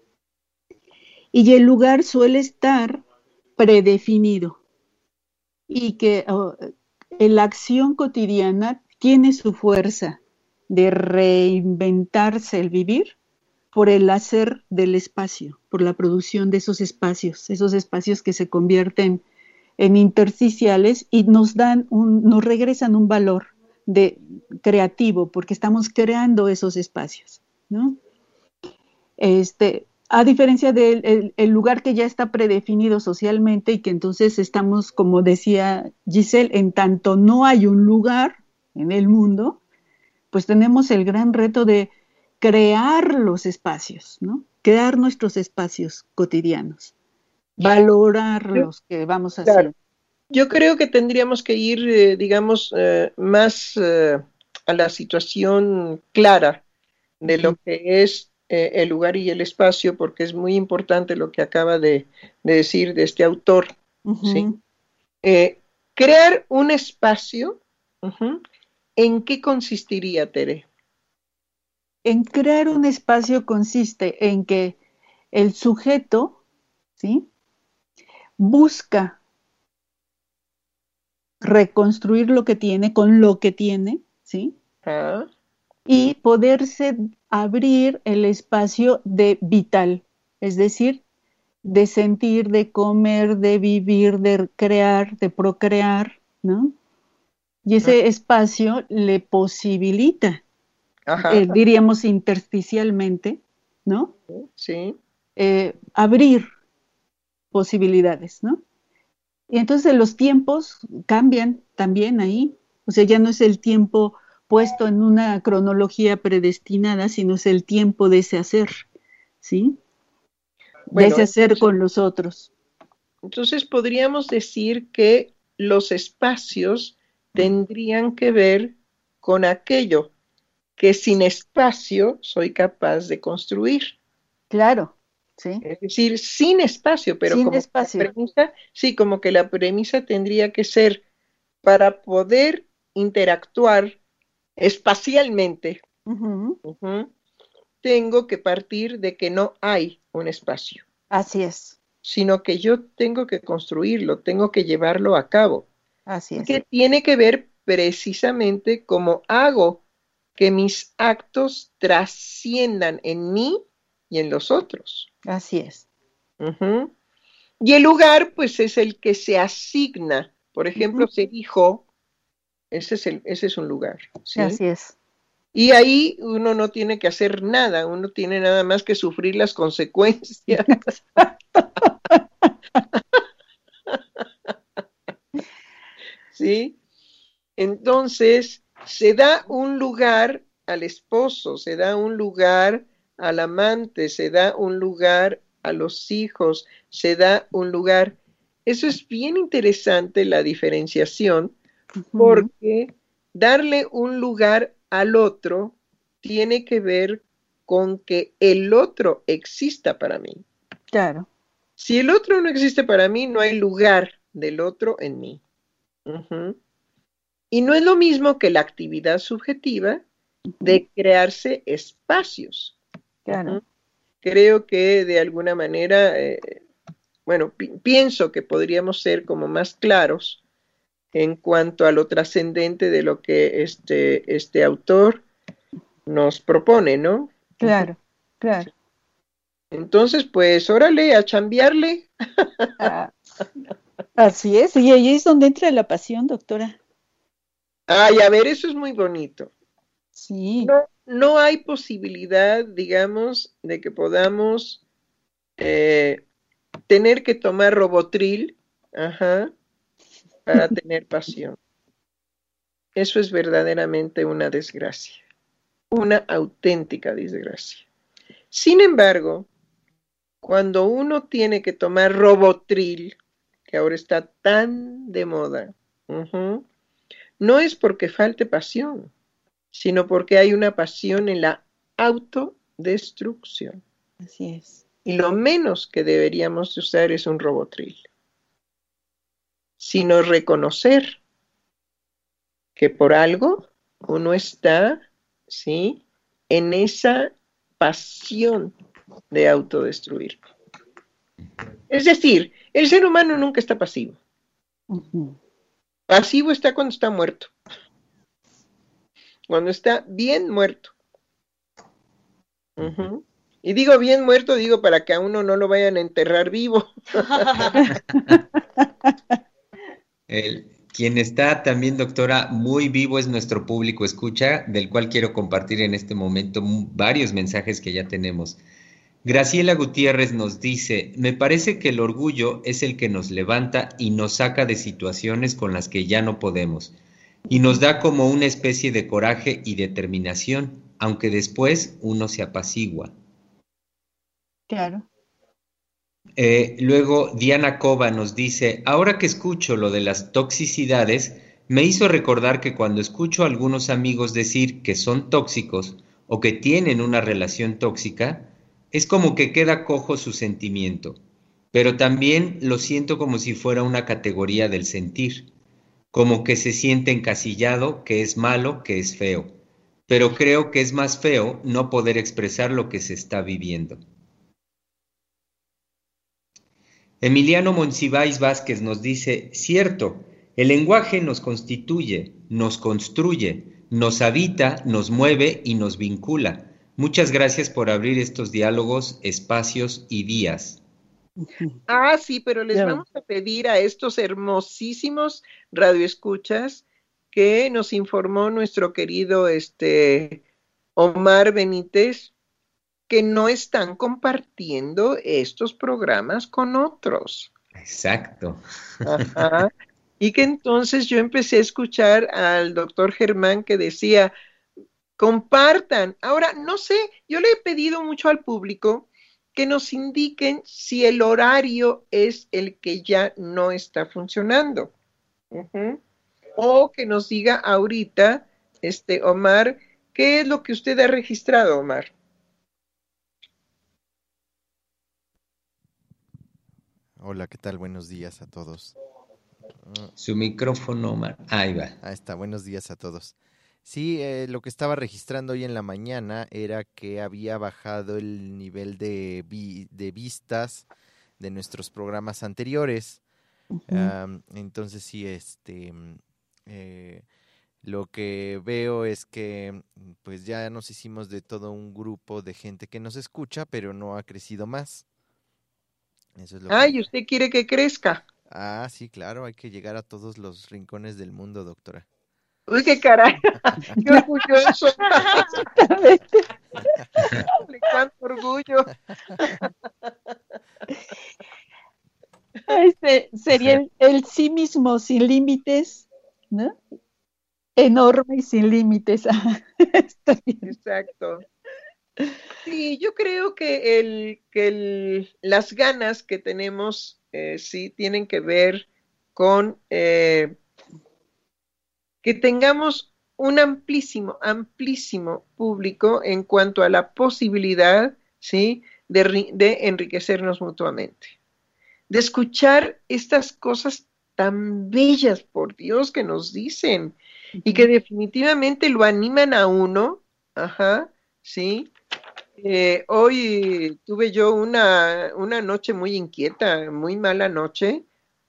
y el lugar suele estar predefinido y que la acción cotidiana tiene su fuerza de reinventarse el vivir por el hacer del espacio, por la producción de esos espacios que se convierten en intersticiales y nos regresan un valor creativo, porque estamos creando esos espacios, ¿no? A diferencia del lugar que ya está predefinido socialmente y que entonces estamos, como decía Giselle, en tanto no hay un lugar en el mundo, pues tenemos el gran reto de crear los espacios, ¿no? Crear nuestros espacios cotidianos, valorar los que vamos a hacer. Yo creo que tendríamos que ir, digamos, más a la situación clara de lo que es el lugar y el espacio, porque es muy importante lo que acaba de decir de este autor. ¿Sí? Crear un espacio, ¿en qué consistiría, Tere? En crear un espacio consiste en que el sujeto, ¿sí?, busca reconstruir lo que tiene con lo que tiene, ¿sí? Y poderse abrir el espacio de vital, es decir, de sentir, de comer, de vivir, de crear, de procrear, ¿no? Y ese espacio le posibilita, diríamos intersticialmente, ¿no? Sí. Abrir posibilidades, ¿no? Y entonces los tiempos cambian también ahí, o sea, ya no es el tiempo puesto en una cronología predestinada, sino es el tiempo de ese hacer, ¿sí? De ese hacer con los otros. Entonces podríamos decir que los espacios tendrían que ver con aquello que sin espacio soy capaz de construir. Claro, Sí. Es decir, sin espacio, pero Sin como espacio. la premisa, sí, como que la premisa tendría que ser para poder interactuar espacialmente, Ujú. tengo que partir de que no hay un espacio, Así es, sino que yo tengo que construirlo, tengo que llevarlo a cabo, así es, que tiene que ver precisamente cómo hago que mis actos trasciendan en mí y en los otros. así es. Ujú. Y el lugar, pues, es el que se asigna. Por ejemplo, Ujú. ser hijo, ese es un lugar, ¿sí? Así es. Y ahí uno no tiene que hacer nada, uno tiene nada más que sufrir las consecuencias, ¿sí? Entonces, se da un lugar al esposo, se da un lugar al amante, se da un lugar a los hijos, se da un lugar. Eso es bien interesante, la diferenciación, Ujú. porque darle un lugar al otro tiene que ver con que el otro exista para mí. Claro, Si el otro no existe para mí, no hay lugar del otro en mí. Ujú. Y no es lo mismo que la actividad subjetiva de crearse espacios. claro. Ujú. Creo que de alguna manera, bueno, pienso que podríamos ser como más claros en cuanto a lo trascendente de lo que este autor nos propone, ¿no? Ujú. Claro, claro. Entonces, pues, órale, a chambearle. Ah, así es. Y ahí es donde entra la pasión, doctora. Ay, a ver, eso es muy bonito. Sí, No hay posibilidad, digamos, de que podamos eh, tener que tomar Robotril, ajá, para tener pasión. Eso es verdaderamente una desgracia, una auténtica desgracia. Sin embargo, cuando uno tiene que tomar Robotril, que ahora está tan de moda, ujú, no es porque falte pasión, sino porque hay una pasión en la autodestrucción. así es. Y lo menos que deberíamos usar es un Robotril, sino reconocer que por algo uno está, ¿sí?, en esa pasión de autodestruir. Es decir, el ser humano nunca está pasivo. Ujú. Pasivo está cuando está muerto, cuando está bien muerto. Ujú. Y digo bien muerto, digo para que a uno no lo vayan a enterrar vivo. Quien está también, doctora, muy vivo es nuestro público escucha, del cual quiero compartir en este momento varios mensajes que ya tenemos. Graciela Gutiérrez nos dice, me parece que el orgullo es el que nos levanta y nos saca de situaciones con las que ya no podemos, y nos da como una especie de coraje y determinación, aunque después uno se apacigua. Claro. Luego Diana Cova nos dice, ahora que escucho lo de las toxicidades, me hizo recordar que cuando escucho a algunos amigos decir que son tóxicos o que tienen una relación tóxica, es como que queda cojo su sentimiento, pero también lo siento como si fuera una categoría del sentir, como que se siente encasillado, que es malo, que es feo, pero creo que es más feo no poder expresar lo que se está viviendo. Emiliano Monsiváis Vázquez nos dice, cierto, el lenguaje nos constituye, nos construye, nos habita, nos mueve y nos vincula. Muchas gracias por abrir estos diálogos, espacios y días. Ujú. Ah, sí, pero les Claro. vamos a pedir a estos hermosísimos radioescuchas que nos informó nuestro querido Omar Benítez que no están compartiendo estos programas con otros. Exacto. Ajá. Y que entonces yo empecé a escuchar al doctor Germán que decía, compartan. Ahora, no sé, yo le he pedido mucho al público que nos indiquen si el horario es el que ya no está funcionando. Ujú. O que nos diga ahorita, Omar, ¿qué es lo que usted ha registrado, Omar? Hola, ¿qué tal? Buenos días a todos. Su micrófono, ahí va. Ahí está, buenos días a todos. Sí, lo que estaba registrando hoy en la mañana era que había bajado el nivel de vistas de nuestros programas anteriores. Entonces sí, lo que veo es que pues ya nos hicimos de todo un grupo de gente que nos escucha, pero no ha crecido más. Eso es lo que... ¿Y usted quiere que crezca? Ah, sí, claro, hay que llegar a todos los rincones del mundo, doctora. Uy, qué caray, qué orgulloso. Cuánto orgullo. Sería el sí mismo sin límites, ¿no? Enorme y sin límites. Está bien. Exacto. Sí, yo creo que las ganas que tenemos sí tienen que ver con que tengamos un amplísimo público en cuanto a la posibilidad, ¿sí?, de enriquecernos mutuamente, de escuchar estas cosas tan bellas, por Dios, que nos dicen y que definitivamente lo animan a uno, ¿sí? Hoy tuve yo una noche muy inquieta, muy mala noche,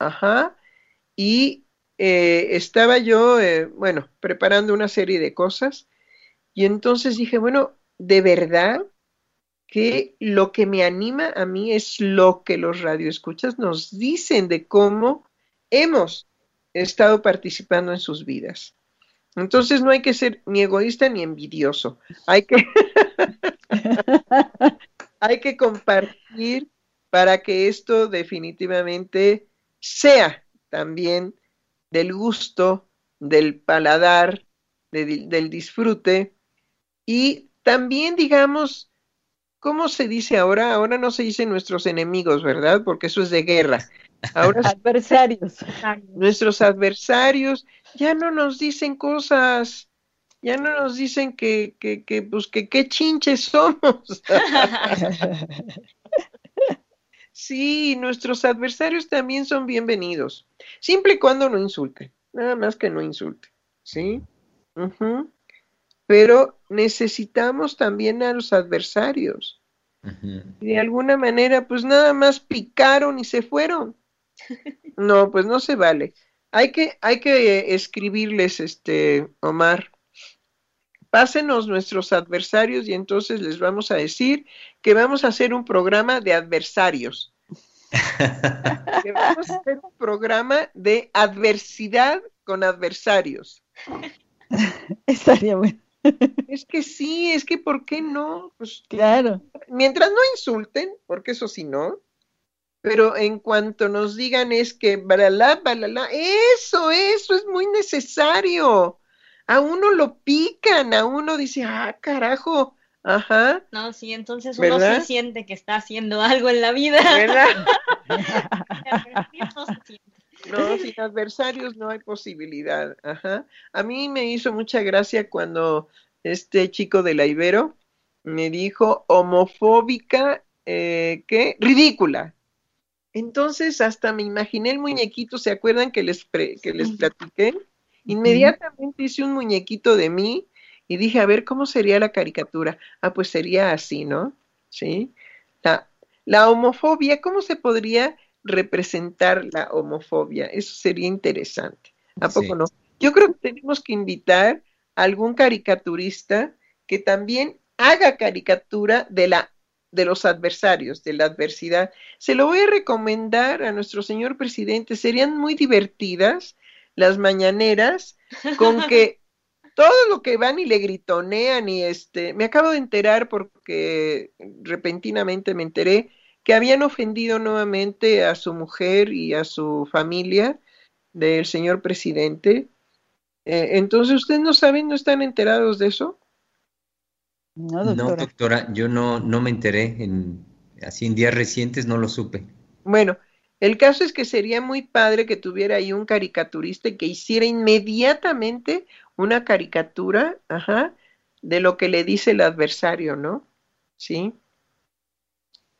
y estaba yo, bueno, preparando una serie de cosas, y entonces dije, bueno, de verdad que lo que me anima a mí es lo que los radioescuchas nos dicen de cómo hemos estado participando en sus vidas. Entonces no hay que ser ni egoísta ni envidioso, hay que hay que compartir para que esto definitivamente sea también del gusto, del paladar, del disfrute y también, digamos, ¿cómo se dice ahora? Ahora no se dice nuestros enemigos, ¿verdad? Porque eso es de guerra. Ahora adversarios. Nuestros adversarios ya no nos dicen cosas, ya no nos dicen pues que qué chinches somos. Sí, nuestros adversarios también son bienvenidos, siempre y cuando no insulten, nada más que no insulten, ¿sí? Uh-huh. Pero necesitamos también a los adversarios. Uh-huh. De alguna manera, pues nada más picaron y se fueron. No, pues no se vale. Hay que escribirles, Omar, pásenos nuestros adversarios y entonces les vamos a decir que vamos a hacer un programa de adversarios. Que vamos a hacer un programa de adversidad con adversarios. Estaría bueno. Es que sí, es que ¿por qué no? Pues, claro. Mientras no insulten, porque eso sí no, pero en cuanto nos digan es que balala, eso es muy necesario. A uno lo pican, a uno dice, carajo, No, sí, entonces uno ¿verdad? sí siente que está haciendo algo en la vida. ¿Verdad? No se siente. No, sin adversarios no hay posibilidad. A mí me hizo mucha gracia cuando este chico de la Ibero me dijo homofóbica, ¿qué? Ridícula. Entonces hasta me imaginé el muñequito, ¿se acuerdan que les platiqué? Inmediatamente hice un muñequito de mí y dije, a ver, ¿cómo sería la caricatura? Pues sería así, ¿no? ¿Sí? La homofobia, ¿cómo se podría representar la homofobia? Eso sería interesante. ¿A poco no? Yo creo que tenemos que invitar a algún caricaturista que también haga caricatura de los adversarios, de la adversidad. Se lo voy a recomendar a nuestro señor presidente. Serían muy divertidas las mañaneras con que todo lo que van y le gritonean y me acabo de enterar porque repentinamente me enteré que habían ofendido nuevamente a su mujer y a su familia del señor presidente. Entonces, ¿ustedes no saben, no están enterados de eso? No, doctora. No, doctora, yo no me enteré, así en días recientes no lo supe. Bueno, el caso es que sería muy padre que tuviera ahí un caricaturista y que hiciera inmediatamente una caricatura, de lo que le dice el adversario, ¿no? ¿Sí?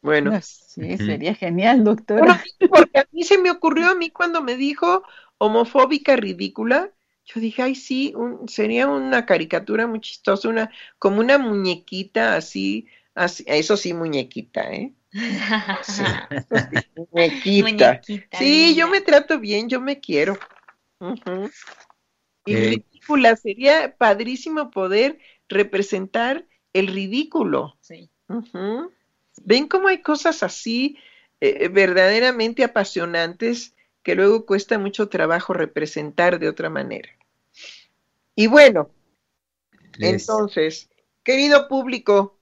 Bueno, Sí, sería genial, bueno, doctora. porque a mí se me ocurrió a mí cuando me dijo homofóbica ridícula, yo dije, ay, sí, sería una caricatura muy chistosa, como una muñequita así, eso sí, muñequita, ¿eh? Sí. Eso sí, muñequita. Muñequita Sí, yo linda. me trato bien, yo me quiero. Ujú. Y Eh, ridícula, sería padrísimo poder representar el ridículo. Sí. Ujú. ¿Ven cómo hay cosas así verdaderamente apasionantes que luego cuesta mucho trabajo representar de otra manera? Y bueno, les, entonces, querido público,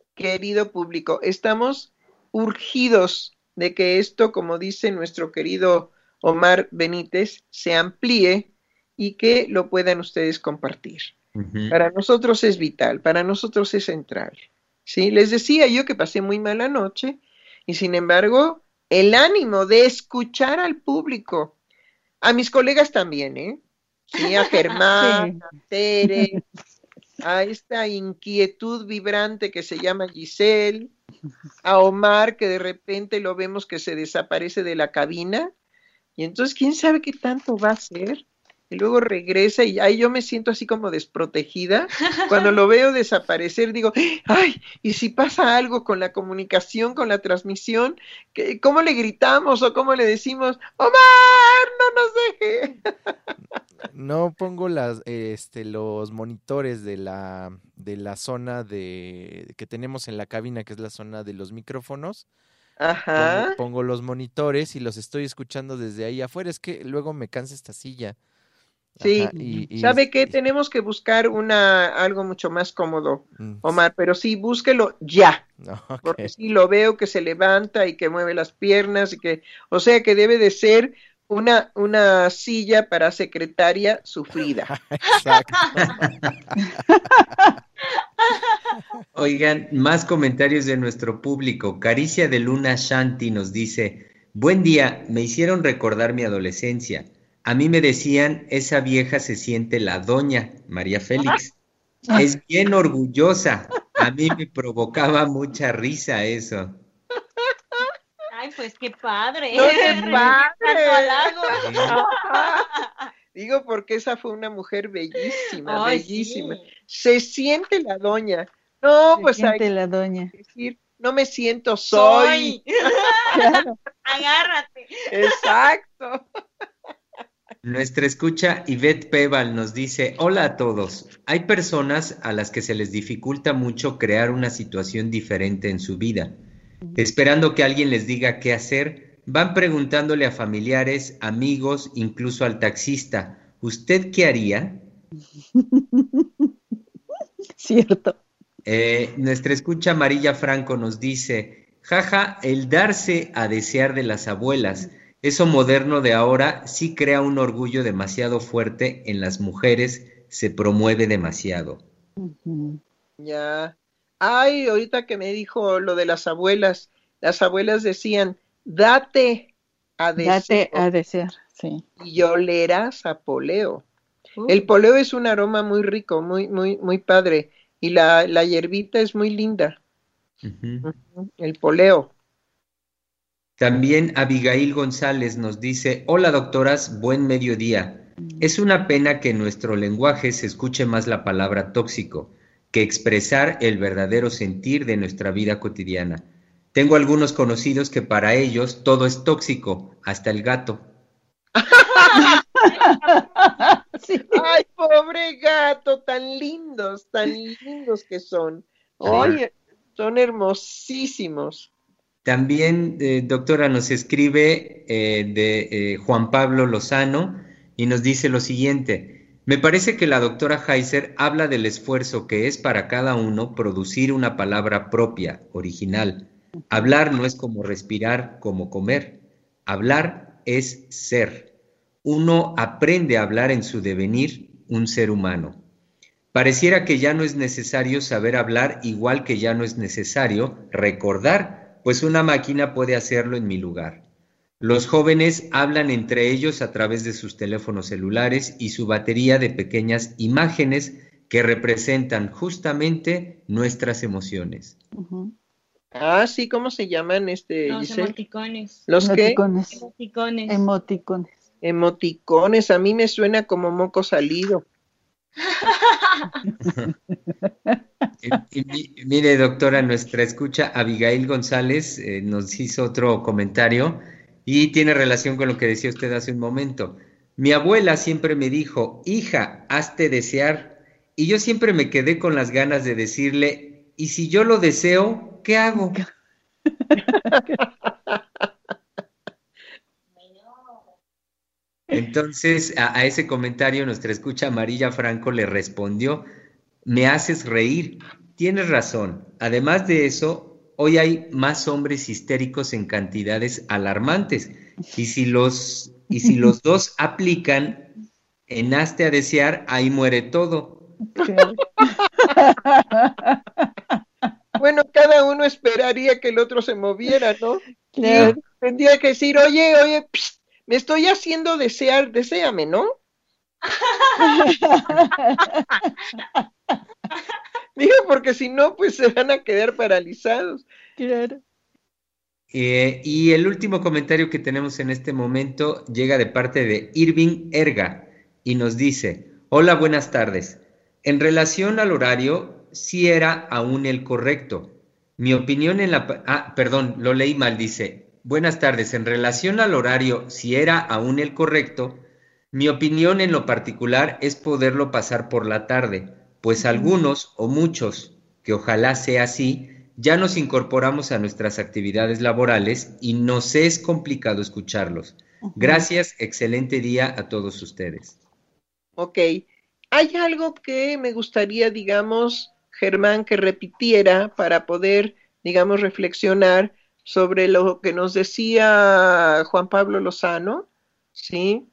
estamos urgidos de que esto, como dice nuestro querido Omar Benítez, se amplíe y que lo puedan ustedes compartir. ujú. Para nosotros es vital, para nosotros es central. ¿Sí? Les decía yo que pasé muy mala noche y sin embargo el ánimo de escuchar al público, a mis colegas también, ¿eh? Sí, a Germán, Sí. a Tere, a esta inquietud vibrante que se llama Giselle, a Omar que de repente lo vemos que se desaparece de la cabina y entonces quién sabe qué tanto va a hacer y luego regresa y ahí yo me siento así como desprotegida. Cuando lo veo desaparecer digo, ay, y si pasa algo con la comunicación, con la transmisión, ¿cómo le gritamos o cómo le decimos, Omar, no nos deje? No pongo los monitores de la zona que tenemos en la cabina, que es la zona de los micrófonos. Ajá. Pongo los monitores y los estoy escuchando desde ahí afuera. Es que luego me cansa esta silla. Sí, Ajá, y ¿sabe qué? Tenemos que buscar algo mucho más cómodo, sí, Omar, pero sí, búsquelo ya, no, porque ok. sí lo veo que se levanta y que mueve las piernas y o sea que debe de ser una silla para secretaria sufrida. Exacto. Oigan, más comentarios de nuestro público. Caricia de Luna Shanti nos dice, buen día, me hicieron recordar mi adolescencia. A mí me decían, esa vieja se siente la doña María Félix. Es bien orgullosa. A mí me provocaba mucha risa eso. Ay, pues qué padre. ¡No, qué Tanto padre! halago. Sí. Ajá. Digo porque esa fue una mujer bellísima, Ay, bellísima. sí. Se siente la doña. No, Se pues hay siente la doña. que decir, no me siento, soy. Soy. Claro. Agárrate. Exacto. Nuestra escucha Ivette Peval nos dice, hola a todos. Hay personas a las que se les dificulta mucho crear una situación diferente en su vida. Esperando que alguien les diga qué hacer, van preguntándole a familiares, amigos, incluso al taxista, ¿usted qué haría? Cierto. Nuestra escucha Amarilla Franco nos dice, jaja, el darse a desear de las abuelas, eso moderno de ahora sí crea un orgullo demasiado fuerte en las mujeres, se promueve demasiado. Ujú. Ya. Ay, ahorita que me dijo lo de las abuelas decían, date a Date deseo a desear, sí. y olerás a poleo. El poleo es un aroma muy rico, muy, muy, muy padre. Y la hierbita es muy linda. Ujú. El poleo. También Abigail González nos dice, hola doctoras, buen mediodía. Es una pena que en nuestro lenguaje se escuche más la palabra tóxico que expresar el verdadero sentir de nuestra vida cotidiana. Tengo algunos conocidos que para ellos todo es tóxico, hasta el gato. Sí. Ay, pobre gato, tan lindos que son. Oye, son hermosísimos. También, doctora, nos escribe de Juan Pablo Lozano y nos dice lo siguiente. Me parece que la doctora Heiser habla del esfuerzo que es para cada uno producir una palabra propia, original. Hablar no es como respirar, como comer. Hablar es ser. Uno aprende a hablar en su devenir, un ser humano. Pareciera que ya no es necesario saber hablar, igual que ya no es necesario recordar, pues una máquina puede hacerlo en mi lugar. Los jóvenes hablan entre ellos a través de sus teléfonos celulares y su batería de pequeñas imágenes que representan justamente nuestras emociones. Ujú. Ah, sí, ¿cómo se llaman, Los Giselle? emoticones. ¿Los qué? Emoticones. Emoticones. Emoticones. Emoticones. A mí me suena como moco salido. Mire, doctora, nuestra escucha, Abigail González, nos hizo otro comentario y tiene relación con lo que decía usted hace un momento. Mi abuela siempre me dijo, hija, hazte desear. Y yo siempre me quedé con las ganas de decirle, ¿y si yo lo deseo, qué hago? Entonces, a ese comentario, nuestra escucha Amarilla Franco le respondió, me haces reír, tienes razón. Además de eso, hoy hay más hombres histéricos en cantidades alarmantes. Y si los dos aplican en hazte a desear, ahí muere todo. Claro. Bueno, cada uno esperaría que el otro se moviera, ¿no? Y Claro. tendría que decir, oye, psst, me estoy haciendo desear, deséame, ¿no? Digo, porque si no, pues se van a quedar paralizados. Claro. Y el último comentario que tenemos en este momento llega de parte de Irving Erga y nos dice, hola, buenas tardes. En relación al horario, sí era aún el correcto. Mi opinión en la... perdón, lo leí mal, dice, buenas tardes. En relación al horario, si era aún el correcto, mi opinión en lo particular es poderlo pasar por la tarde, pues algunos o muchos, que ojalá sea así, ya nos incorporamos a nuestras actividades laborales y nos es complicado escucharlos. Gracias, excelente día a todos ustedes. Ok. Hay algo que me gustaría, digamos, Germán, que repitiera para poder, digamos, reflexionar sobre lo que nos decía Juan Pablo Lozano, ¿sí?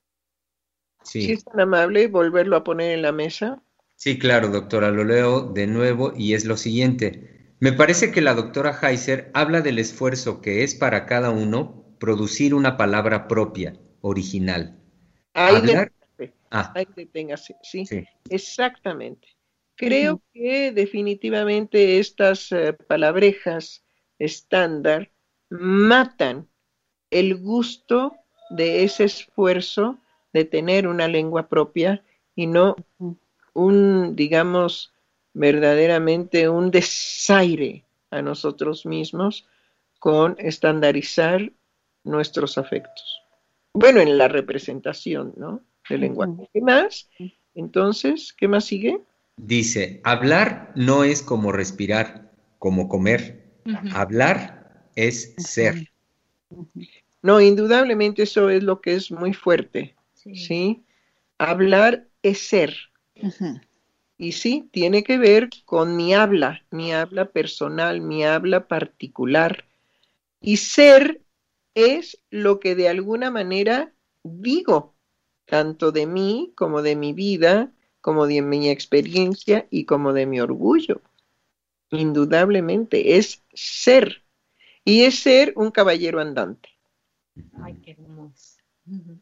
Si es Sí, tan amable, volverlo a poner en la mesa. sí, claro, doctora, lo leo de nuevo y es lo siguiente. Me parece que la doctora Heiser habla del esfuerzo que es para cada uno producir una palabra propia, original. Ahí Hablar, deténgase, ah, ahí deténgase, sí, sí. exactamente. Ujú, Creo que definitivamente estas palabrejas estándar matan el gusto de ese esfuerzo de tener una lengua propia y no ujú, un, digamos, verdaderamente un desaire a nosotros mismos con estandarizar nuestros afectos. Bueno, en la representación, ¿no? Del ujú. lenguaje. ¿Qué más? Entonces, ¿qué más sigue? Dice, hablar no es como respirar, como comer. Ujú. Hablar es ser. Ujú, ujú, No, indudablemente eso es lo que es muy fuerte, Sí. ¿sí? Hablar es ser. ujú, Y sí, tiene que ver con mi habla personal, mi habla particular. Y ser es lo que de alguna manera digo, tanto de mí como de mi vida, como de mi experiencia y como de mi orgullo. Indudablemente, es ser. Y es ser un caballero andante. Ay, qué hermoso. Ujú.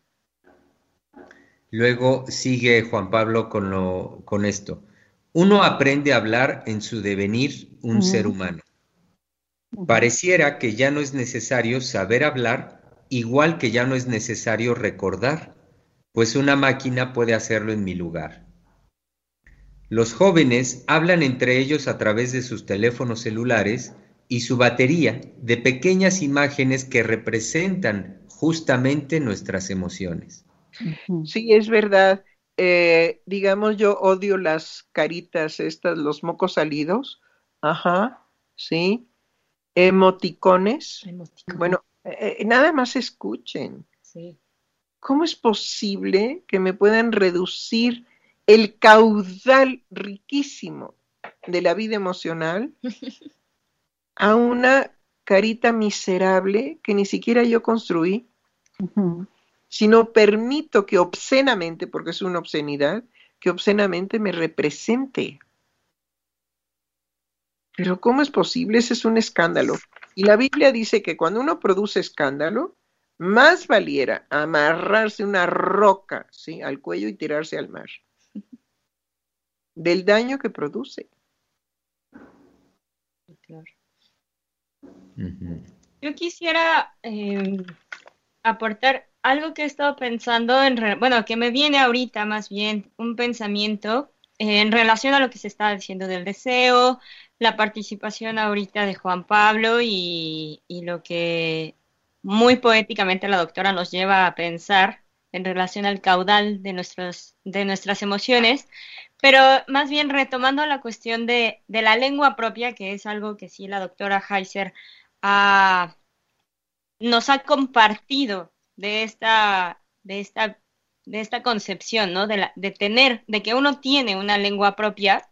Luego sigue Juan Pablo con esto. Uno aprende a hablar en su devenir un ser ujú, humano. ujú, Pareciera que ya no es necesario saber hablar, igual que ya no es necesario recordar, pues una máquina puede hacerlo en mi lugar. Los jóvenes hablan entre ellos a través de sus teléfonos celulares y su batería de pequeñas imágenes que representan justamente nuestras emociones. ujú, Sí, es verdad. Digamos, yo odio las caritas estas, los mocos salidos. Ajá, sí. Emoticones. Emoticón. Bueno, nada más escuchen. Sí. ¿Cómo es posible que me puedan reducir el caudal riquísimo de la vida emocional a una carita miserable que ni siquiera yo construí, ujú. sino permito que obscenamente, porque es una obscenidad, que obscenamente me represente? Pero ¿cómo es posible? Ese es un escándalo. Y la Biblia dice que cuando uno produce escándalo, más valiera amarrarse una roca, ¿sí?, al cuello y tirarse al mar, del daño que produce. Claro. Ujú. Yo quisiera aportar algo que he estado pensando, bueno, que me viene ahorita más bien, un pensamiento en relación a lo que se estaba diciendo del deseo, la participación ahorita de Juan Pablo y lo que muy poéticamente la doctora nos lleva a pensar en relación al caudal de nuestras emociones, pero más bien retomando la cuestión de la lengua propia, que es algo que sí la doctora Heiser ha nos ha compartido de esta concepción, ¿no? De que uno tiene una lengua propia.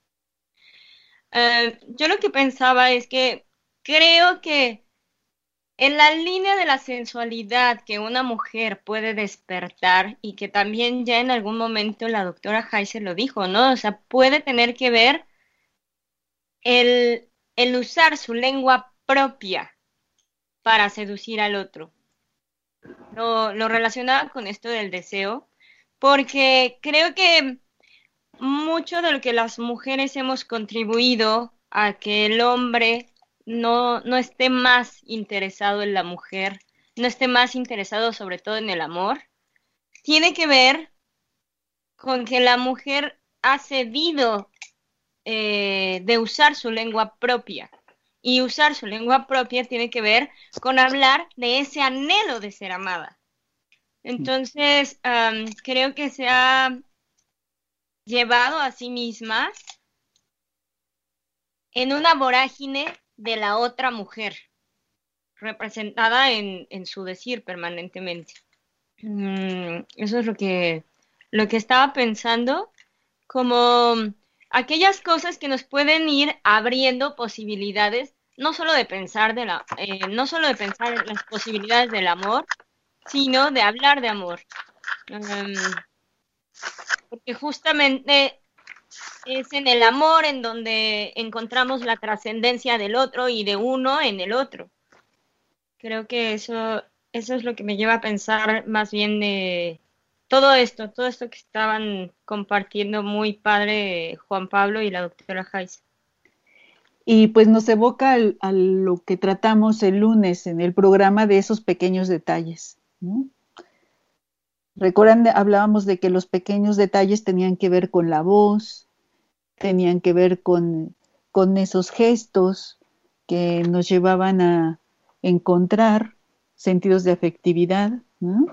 Yo lo que pensaba es que creo que en la línea de la sensualidad que una mujer puede despertar y que también ya en algún momento la doctora Heiser lo dijo, ¿no? O sea, puede tener que ver el, el usar su lengua propia para seducir al otro. Lo relacionaba con esto del deseo, porque creo que mucho de lo que las mujeres hemos contribuido a que el hombre no esté más interesado en la mujer, no esté más interesado sobre todo en el amor, tiene que ver con que la mujer ha cedido de usar su lengua propia. Y usar su lengua propia tiene que ver con hablar de ese anhelo de ser amada. Entonces, creo que se ha llevado a sí misma en una vorágine de la otra mujer, representada en su decir permanentemente. Eso es lo que estaba pensando, como aquellas cosas que nos pueden ir abriendo posibilidades, no solo de pensar no solo de pensar en las posibilidades del amor, sino de hablar de amor. Porque justamente es en el amor en donde encontramos la trascendencia del otro y de uno en el otro. Creo que eso es lo que me lleva a pensar más bien de todo esto que estaban compartiendo muy padre Juan Pablo y la doctora Heiss. Y pues nos evoca a lo que tratamos el lunes en el programa de esos pequeños detalles, ¿no? Recuerdan, hablábamos de que los pequeños detalles tenían que ver con la voz, tenían que ver con esos gestos que nos llevaban a encontrar sentidos de afectividad, ¿no?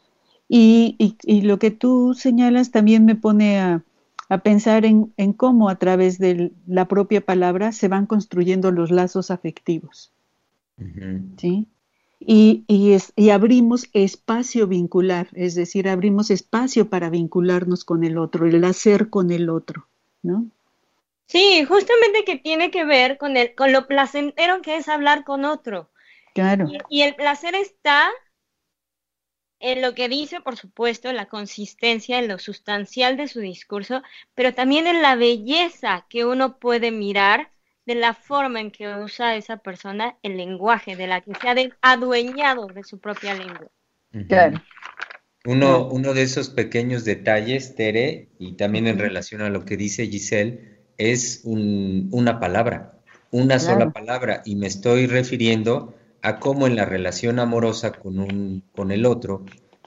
Y lo que tú señalas también me pone a pensar en cómo a través de la propia palabra se van construyendo los lazos afectivos, Ujú. ¿sí? Y abrimos espacio vincular, es decir, abrimos espacio para vincularnos con el otro, el hacer con el otro, ¿no? Sí, justamente que tiene que ver con lo placentero que es hablar con otro. Claro. Y el placer está en lo que dice, por supuesto, en la consistencia, en lo sustancial de su discurso, pero también en la belleza que uno puede mirar de la forma en que usa esa persona el lenguaje, de la que se ha adueñado de su propia lengua. Claro, Ujú. claro. Uno de esos pequeños detalles, Tere, y también en relación a lo que dice Giselle, es una palabra, una sola Claro. palabra, y me estoy refiriendo a cómo en la relación amorosa con el otro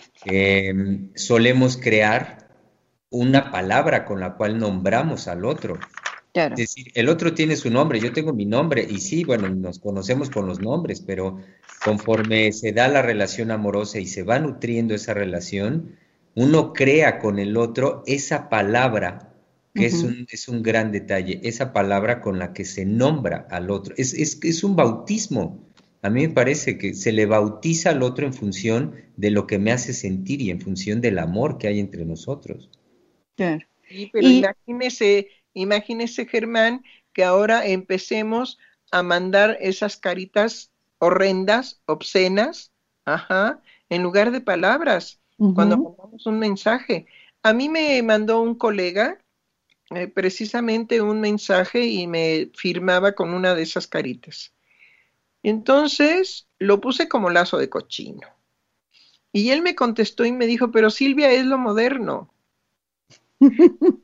solemos crear una palabra con la cual nombramos al otro. Claro. Es decir, el otro tiene su nombre, yo tengo mi nombre, y sí, bueno, nos conocemos con los nombres, pero conforme se da la relación amorosa y se va nutriendo esa relación, uno crea con el otro esa palabra, que Uh-huh. es un gran detalle, esa palabra con la que se nombra al otro. Es un bautismo. A mí me parece que se le bautiza al otro en función de lo que me hace sentir y en función del amor que hay entre nosotros. Claro. Sí, pero Y imagínese, Germán, que ahora empecemos a mandar esas caritas horrendas, obscenas, ajá, en lugar de palabras, cuando uh-huh. mandamos un mensaje. A mí me mandó un colega precisamente un mensaje y me firmaba con una de esas caritas. Entonces lo puse como lazo de cochino. Y él me contestó y me dijo, pero Silvia es lo moderno.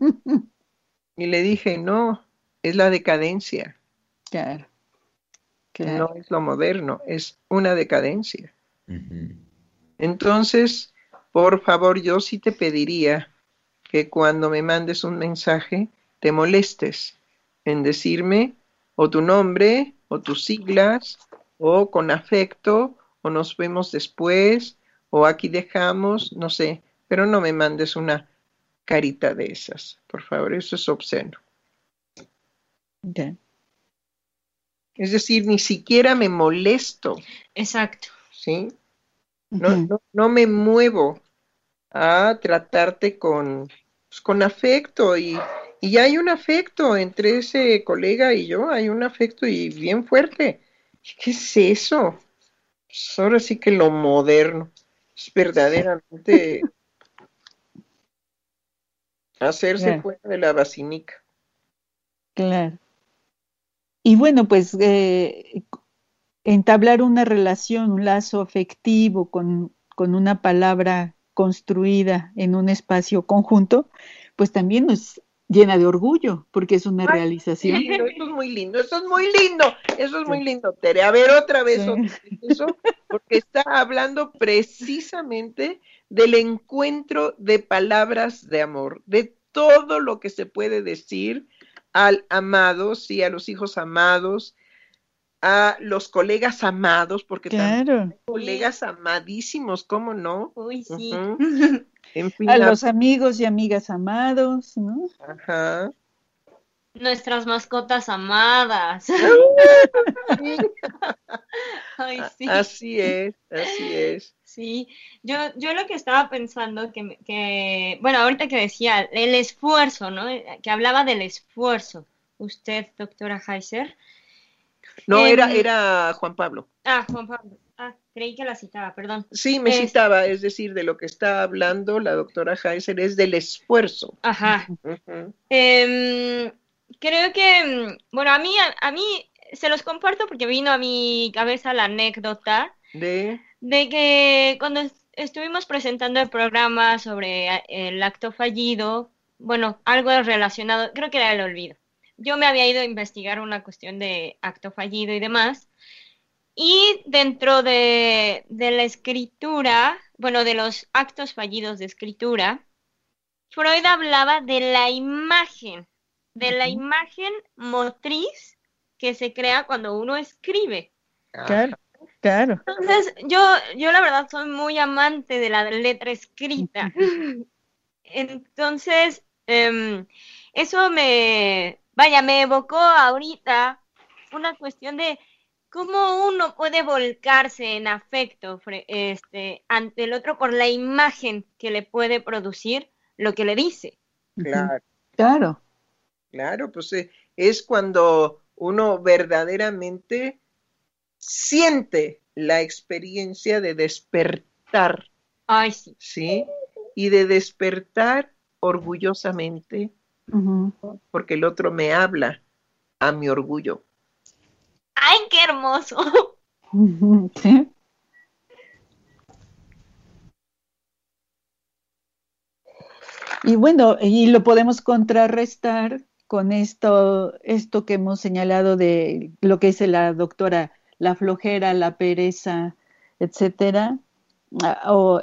Y le dije, no, es la decadencia. Claro, Claro. No es lo moderno, es una decadencia. Ujú. Entonces, por favor, yo sí te pediría que cuando me mandes un mensaje, te molestes en decirme o tu nombre, o tus siglas, o con afecto, o nos vemos después, o aquí dejamos, no sé, pero no me mandes una carita de esas, por favor, eso es obsceno. Ya. Es decir, ni siquiera me molesto, Exacto. ¿sí? Ujú. No me muevo a tratarte pues, con afecto y hay un afecto entre ese colega y yo, hay un afecto y bien fuerte. ¿Qué es eso? Pues ahora sí que lo moderno es verdaderamente hacerse Claro, fuera de la vacinica. claro. Y bueno, pues entablar una relación, un lazo afectivo con una palabra construida en un espacio conjunto, pues también nos llena de orgullo, porque es una Ay, qué realización. lindo, eso es muy lindo, eso es muy lindo, eso es Sí, muy lindo, Tere. A ver, otra vez sí. eso, porque está hablando precisamente del encuentro de palabras de amor, de todo lo que se puede decir al amado, sí, a los hijos amados, a los colegas amados, porque también Claro, hay colegas amadísimos, ¿cómo no? Uy, sí. Ujú. En a fin, los amigos y amigas amados, ¿no? ajá. Nuestras mascotas amadas. Sí, Ay, sí. así es, así es. Sí, yo lo que estaba pensando bueno, ahorita que decía el esfuerzo, ¿no? Que hablaba del esfuerzo, usted, doctora Heiser. No, Em, era Juan Pablo. Juan Pablo. Creí que la citaba, perdón. Sí, me Es, citaba, es decir, de lo que está hablando la doctora Heiser es del esfuerzo. ajá. Ujú. Em, Creo que, bueno, a mí se los comparto porque vino a mi cabeza la anécdota De, de que cuando estuvimos presentando el programa sobre el acto fallido, bueno, algo relacionado, creo que era el olvido. Yo me había ido a investigar una cuestión de acto fallido y demás, y dentro de la escritura, bueno, de los actos fallidos de escritura, Freud hablaba de la Ujú. imagen motriz que se crea cuando uno escribe. ah, Claro, claro. Entonces, yo la verdad soy muy amante de la letra escrita. Entonces, eso me evocó ahorita una cuestión de cómo uno puede volcarse en afecto ante el otro por la imagen que le puede producir lo que le dice. Ujú. claro, Claro. claro, pues es cuando uno verdaderamente siente la experiencia de despertar, Ay, sí. ¿sí? Y de despertar orgullosamente, Ujú. porque el otro me habla a mi orgullo. ¡Ay, qué hermoso! Ujú. Sí. Y bueno, y lo podemos contrarrestar con esto que hemos señalado de lo que dice la doctora, la flojera, la pereza, etcétera, o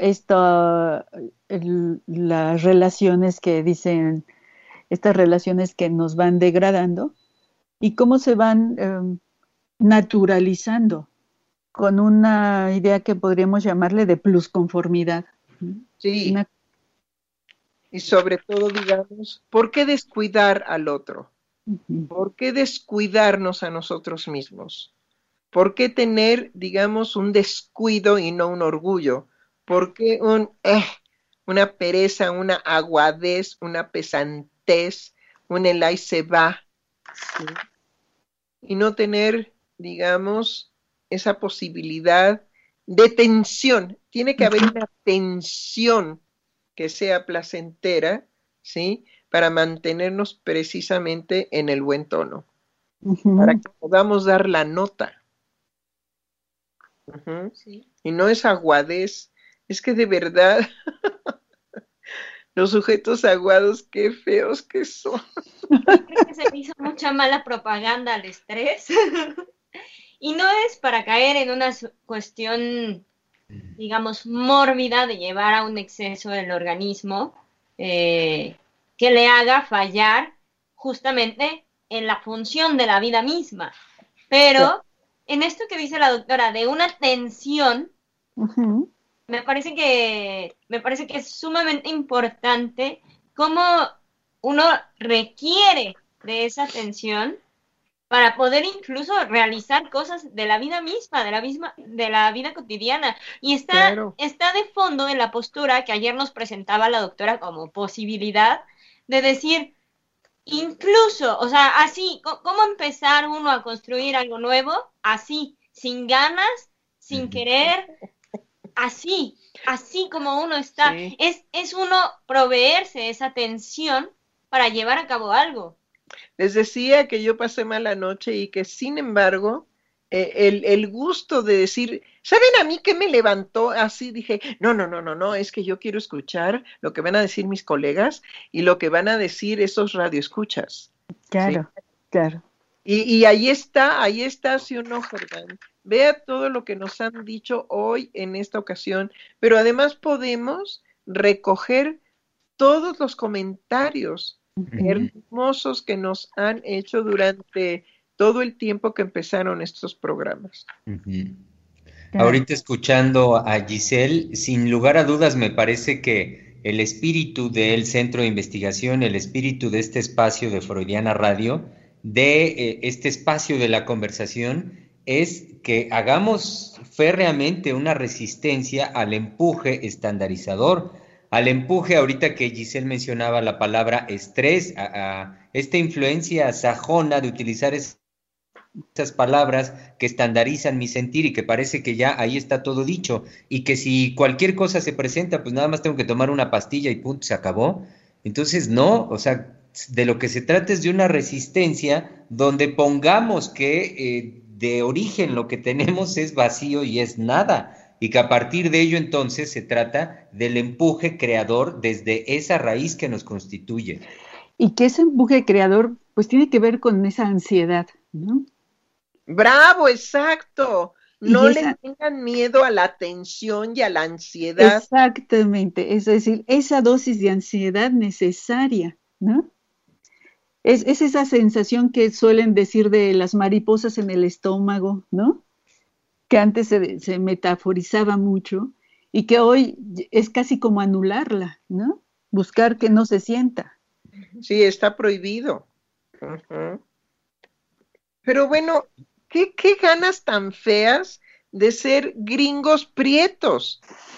las relaciones que dicen, estas relaciones que nos van degradando y cómo se van naturalizando con una idea que podríamos llamarle de plusconformidad. Sí, Una, y sobre todo, digamos, ¿por qué descuidar al otro? ¿Por qué descuidarnos a nosotros mismos? ¿Por qué tener, digamos, un descuido y no un orgullo? ¿Por qué una pereza, una aguadez, una pesantez, un el ahí se va? ¿Sí? Y no tener, digamos, esa posibilidad de tensión. Tiene que haber una tensión que sea placentera, ¿sí? Para mantenernos precisamente en el buen tono, para ujú, que podamos dar la nota. Ujú. Sí. Y no es aguadez, es que de verdad los sujetos aguados, qué feos que son. Sí, creo que se me hizo mucha mala propaganda al estrés. Y no es para caer en una cuestión, digamos, mórbida de llevar a un exceso del organismo que le haga fallar justamente en la función de la vida misma. Pero en esto que dice la doctora de una tensión, me parece que es sumamente importante cómo uno requiere de esa tensión para poder incluso realizar cosas de la vida misma, de la vida cotidiana. Y está de fondo en la postura que ayer nos presentaba la doctora como posibilidad de decir, incluso, o sea, así, ¿cómo empezar uno a construir algo nuevo? Así, sin ganas, sin querer, así como uno está. Sí. Es uno proveerse esa tensión para llevar a cabo algo. Les decía que yo pasé mala noche y que sin embargo el gusto de decir, ¿saben a mí qué me levantó? Así dije, no, es que yo quiero escuchar lo que van a decir mis colegas y lo que van a decir esos radioescuchas. Claro, ¿sí? Claro. Y ahí está, sí o no, Germán. Vea todo lo que nos han dicho hoy en esta ocasión, pero además podemos recoger todos los comentarios hermosos que nos han hecho durante todo el tiempo que empezaron estos programas. Ahorita escuchando a Giselle, sin lugar a dudas me parece que el espíritu del Centro de Investigación, el espíritu de este espacio de Freudiana Radio, de este espacio de la conversación, es que hagamos férreamente una resistencia al empuje estandarizador, al empuje, ahorita que Giselle mencionaba la palabra estrés, a esta influencia sajona de utilizar esas palabras que estandarizan mi sentir y que parece que ya ahí está todo dicho y que si cualquier cosa se presenta, pues nada más tengo que tomar una pastilla y punto, se acabó. Entonces no, o sea, de lo que se trata es de una resistencia donde pongamos que de origen lo que tenemos es vacío y es nada. Y que a partir de ello entonces se trata del empuje creador desde esa raíz que nos constituye. Y que ese empuje creador pues tiene que ver con esa ansiedad, ¿no? ¡Bravo! Exacto. No le tengan miedo a la tensión y a la ansiedad. Exactamente, es decir, esa dosis de ansiedad necesaria, ¿no? Es esa sensación que suelen decir de las mariposas en el estómago, ¿no? Que antes se metaforizaba mucho y que hoy es casi como anularla, ¿no? Buscar que no se sienta. Sí, está prohibido. Pero bueno, ¿qué ganas tan feas de ser gringos prietos?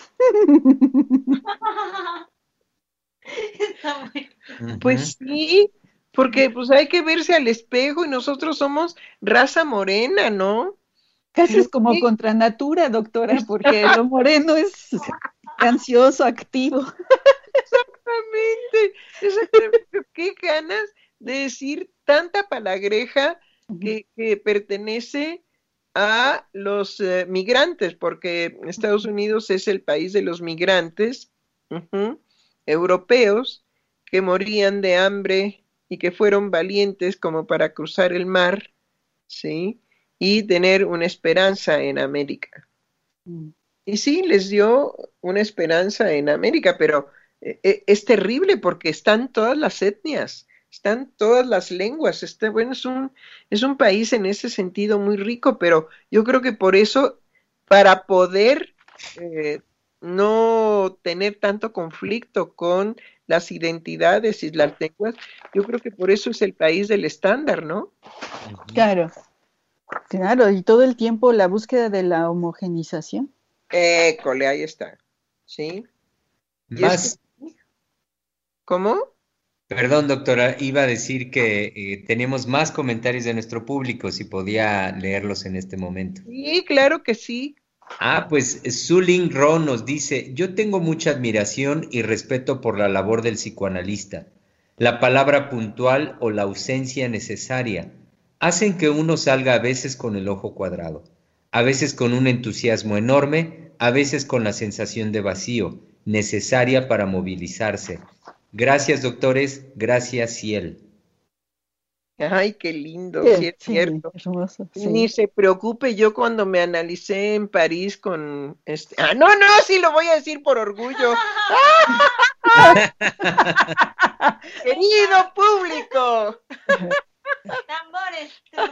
Pues sí, porque pues hay que verse al espejo y nosotros somos raza morena, ¿no? Casi es como contra natura, doctora, porque lo moreno es ansioso, activo. Exactamente. Qué ganas de decir tanta palagreja que pertenece a los migrantes, porque Estados Unidos es el país de los migrantes europeos que morían de hambre y que fueron valientes como para cruzar el mar, ¿sí? Y tener una esperanza en América. Y sí, les dio una esperanza en América, pero es terrible porque están todas las etnias, están todas las lenguas, bueno, es un país en ese sentido muy rico, pero yo creo que por eso, para poder no tener tanto conflicto con las identidades y las lenguas, yo creo que por eso es el país del estándar, ¿no? Claro, y todo el tiempo la búsqueda de la homogenización. École, ahí está, ¿sí? Más. ¿Cómo? Perdón, doctora, iba a decir que tenemos más comentarios de nuestro público, si podía leerlos en este momento. Sí, claro que sí. Pues Zulin Ro nos dice, yo tengo mucha admiración y respeto por la labor del psicoanalista. La palabra puntual o la ausencia necesaria hacen que uno salga a veces con el ojo cuadrado, a veces con un entusiasmo enorme, a veces con la sensación de vacío, necesaria para movilizarse. Gracias, doctores, gracias, Ciel. Ay, qué lindo, sí Sí, es sí, cierto. hermoso, Ni sí. se preocupe, yo cuando me analicé en París con no, no, sí lo voy a decir por orgullo. Querido público, Tambores.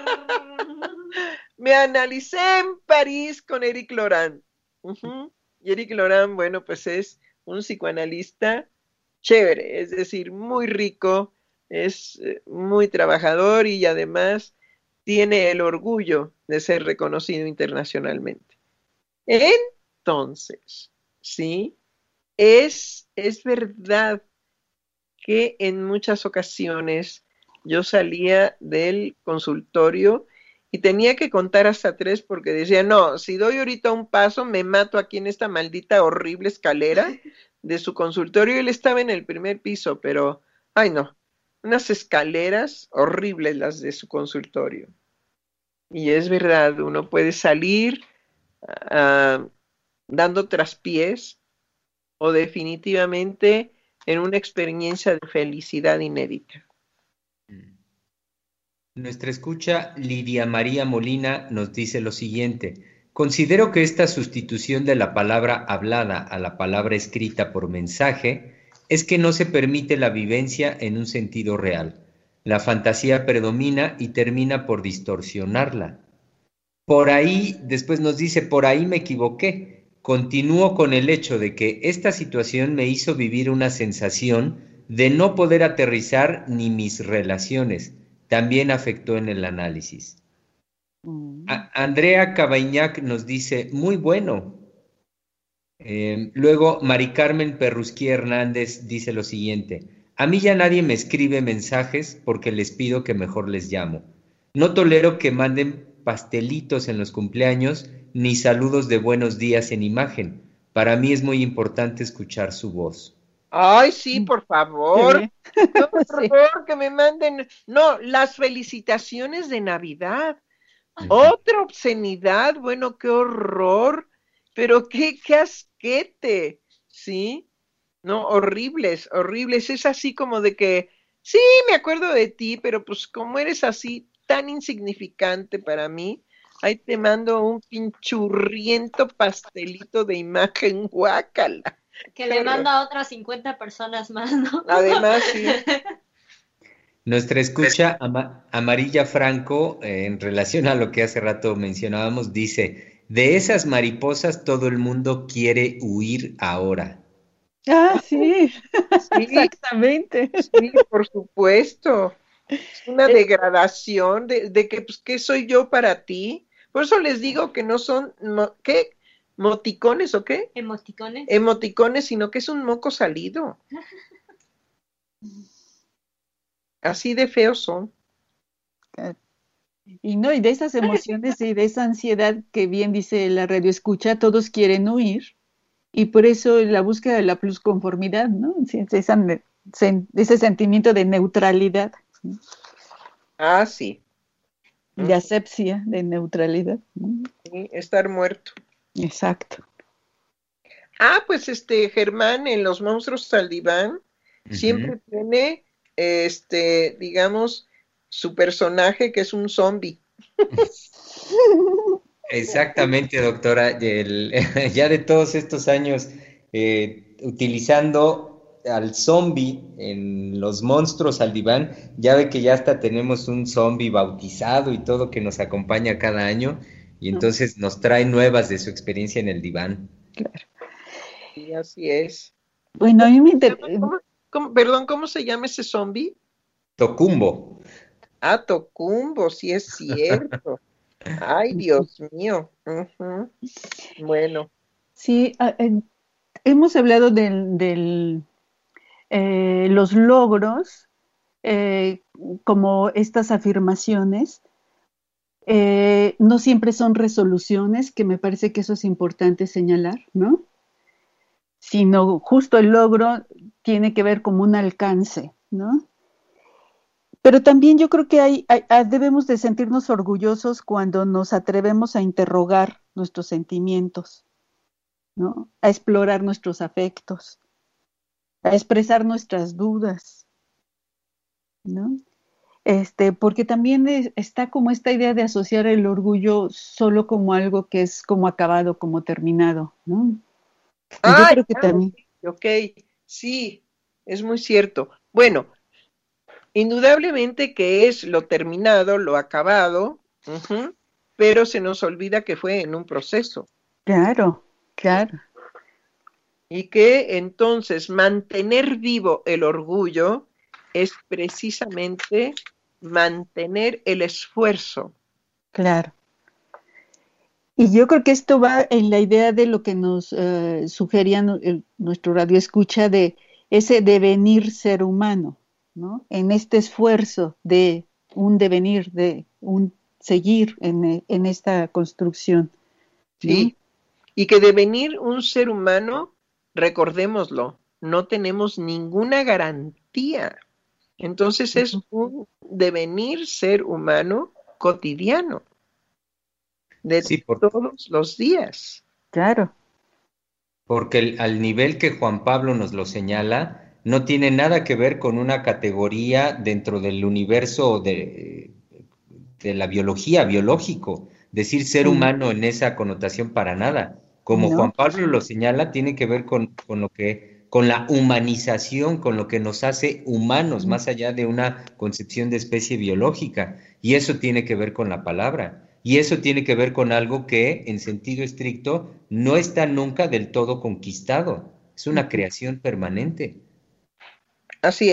me analicé en París con Eric Laurent. Ujú. Y Eric Laurent, bueno, pues es un psicoanalista chévere, es decir, muy rico, es muy trabajador y además tiene el orgullo de ser reconocido internacionalmente. Entonces, sí, es verdad que en muchas ocasiones yo salía del consultorio y tenía que contar hasta 3 porque decía, no, si doy ahorita un paso, me mato aquí en esta maldita horrible escalera de su consultorio. Él estaba en el primer piso, pero, ay no, unas escaleras horribles las de su consultorio. Y es verdad, uno puede salir uh, dando traspiés o definitivamente en una experiencia de felicidad inédita. Nuestra escucha Lidia María Molina nos dice lo siguiente: considero que esta sustitución de la palabra hablada a la palabra escrita por mensaje es que no se permite la vivencia en un sentido real. La fantasía predomina y termina por distorsionarla. Por ahí, después nos dice, por ahí me equivoqué. Continúo con el hecho de que esta situación me hizo vivir una sensación de no poder aterrizar ni mis relaciones. También afectó en el análisis. Mm. Andrea Cabañac nos dice, muy bueno. Luego, Mari Carmen Perrusquí Hernández dice lo siguiente: a mí ya nadie me escribe mensajes porque les pido que mejor les llamo. No tolero que manden pastelitos en los cumpleaños ni saludos de buenos días en imagen. Para mí es muy importante escuchar su voz. Ay, sí, Mm, por qué favor. bien. Qué Sí. horror que me manden. No, las felicitaciones de Navidad. Ujú. Otra obscenidad. Bueno, qué horror. Pero qué asquete. ¿Sí? No, horribles, horribles. Es así como de que, sí, me acuerdo de ti, pero pues como eres así tan insignificante para mí, ahí te mando un pinchurriento pastelito de imagen, guácala. Que Qué le horror. mando a otras 50 personas más, ¿no? Además, sí. Nuestra escucha Amarilla Franco, en relación a lo que hace rato mencionábamos, dice, de esas mariposas todo el mundo quiere huir ahora. Ah, sí, Sí, exactamente. sí, por supuesto. Es una Eh, degradación de que, pues, ¿qué soy yo para ti? Por eso les digo que no son, ¿qué? ¿Moticones o qué? Emoticones. Emoticones, sino que es un moco salido. Así de feos son. Y no, y de esas emociones y de esa ansiedad que bien dice la radio escucha, todos quieren huir, y por eso la búsqueda de la plusconformidad, ¿no? Sí, ese sentimiento de neutralidad, ¿no? Ah, sí. De asepsia, de neutralidad, ¿no? Sí, estar muerto. Exacto. Ah, pues Germán en Los Monstruos Saldiván Ujú. siempre tiene, digamos, su personaje que es un zombie. Exactamente, doctora. Ya de todos estos años utilizando al zombie en los monstruos al diván, ya ve que ya hasta tenemos un zombie bautizado y todo que nos acompaña cada año y entonces nos trae nuevas de su experiencia en el diván. Y así es. Bueno, a mí me interesa. Perdón, ¿cómo se llama ese zombie? Tocumbo. Ah, Tocumbo, sí es cierto. Ay, Dios mío. Ujú. Bueno, Sí, hemos hablado los logros como estas afirmaciones. No siempre son resoluciones, que me parece que eso es importante señalar, ¿no? Sino justo el logro tiene que ver como un alcance, ¿no? Pero también yo creo que debemos de sentirnos orgullosos cuando nos atrevemos a interrogar nuestros sentimientos, ¿no? A explorar nuestros afectos, a expresar nuestras dudas, ¿no? Porque también está como esta idea de asociar el orgullo solo como algo que es como acabado, como terminado, ¿no? Y yo Ah, creo que ya, también, ok, sí, es muy cierto. Bueno, indudablemente que es lo terminado, lo acabado, ujú, pero se nos olvida que fue en un proceso claro, claro, y que entonces mantener vivo el orgullo es precisamente mantener el esfuerzo. claro. Y yo creo que esto va en la idea de lo que nos sugería nuestro radio escucha de ese devenir ser humano, ¿no? En este esfuerzo de un devenir, de un seguir en esta construcción, ¿no? Sí, y que devenir un ser humano, recordémoslo, no tenemos ninguna garantía. Entonces es un devenir ser humano cotidiano, de Sí, todos los días. Claro. porque al nivel que Juan Pablo nos lo señala, no tiene nada que ver con una categoría dentro del universo de la biología, biológico. Decir ser Mm, humano en esa connotación para nada. Como Juan ¿no? Pablo lo señala, tiene que ver con lo que, con la humanización, con lo que nos hace humanos, Mm, más allá de una concepción de especie biológica. Y eso tiene que ver con la palabra. Y eso tiene que ver con algo que, en sentido estricto, no está nunca del todo conquistado. Es una ujú. creación permanente. Así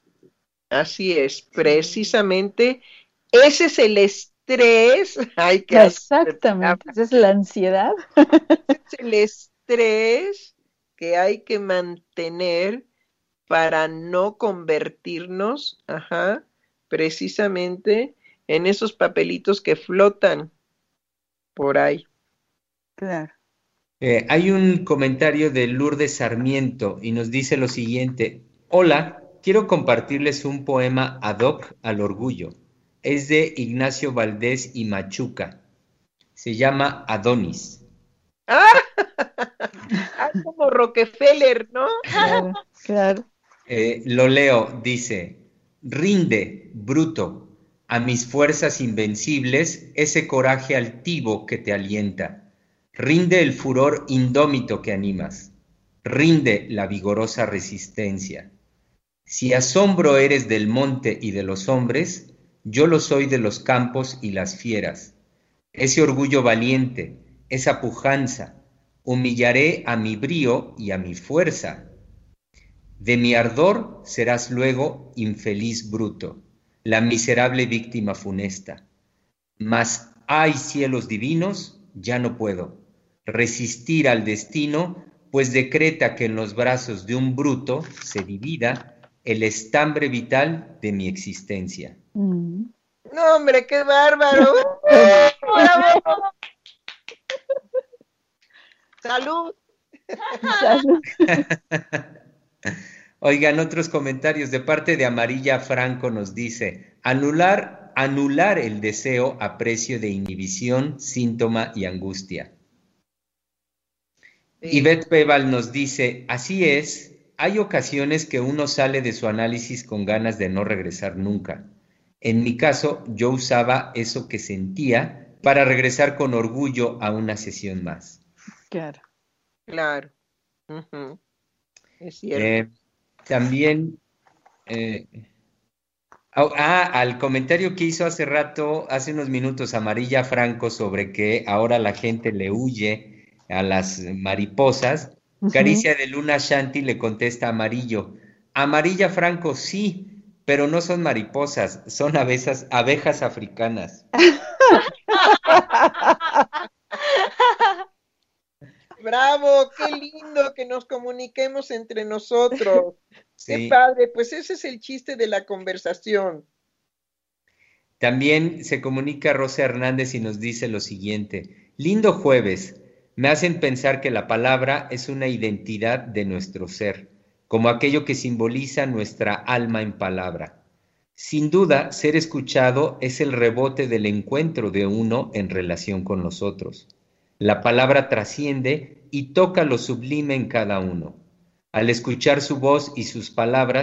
es, Sí. precisamente ese es el estrés, hay que hacer, Exactamente, esa es la ansiedad. es el estrés que hay que mantener para no convertirnos, ajá, precisamente en esos papelitos que flotan por ahí. Claro. Hay un comentario de Lourdes Sarmiento y nos dice lo siguiente. Hola, quiero compartirles un poema ad hoc al orgullo. Es de Ignacio Valdés y Machuca. Se llama Adonis. ¡Ah! Ah, como Rockefeller, ¿no? Claro, claro. Lo leo, dice, rinde, bruto, a mis fuerzas invencibles ese coraje altivo que te alienta. Rinde el furor indómito que animas. Rinde la vigorosa resistencia. Si asombro eres del monte y de los hombres, yo lo soy de los campos y las fieras. Ese orgullo valiente, esa pujanza, humillaré a mi brío y a mi fuerza. De mi ardor serás luego infeliz bruto, la miserable víctima funesta. Mas, ay cielos divinos, ya no puedo resistir al destino, pues decreta que en los brazos de un bruto se divida el estambre vital de mi existencia. Mm. No, hombre, qué bárbaro. ¡Bravo! Salud. Salud. Oigan, otros comentarios de parte de Amarilla Franco nos dice, anular el deseo a precio de inhibición, síntoma y angustia. Sí. Ivette Peval nos dice, así es, hay ocasiones que uno sale de su análisis con ganas de no regresar nunca. En mi caso, yo usaba eso que sentía para regresar con orgullo a una sesión más. Claro. Claro. Ujú. Es cierto. Eh, también, eh, al comentario que hizo hace rato, hace unos minutos, Amarilla Franco, sobre que ahora la gente le huye a las mariposas, Ujú. Caricia de Luna Shanti le contesta a Amarillo, Amarilla Franco, sí, pero no son mariposas, son abejas africanas. Bravo, qué lindo que nos comuniquemos entre nosotros. Qué Sí. padre, pues ese es el chiste de la conversación. También se comunica Rosa Hernández y nos dice lo siguiente, lindo jueves, me hacen pensar que la palabra es una identidad de nuestro ser, como aquello que simboliza nuestra alma en palabra. Sin duda, ser escuchado es el rebote del encuentro de uno en relación con los otros. La palabra trasciende y toca lo sublime en cada uno. Al escuchar su voz y sus palabras,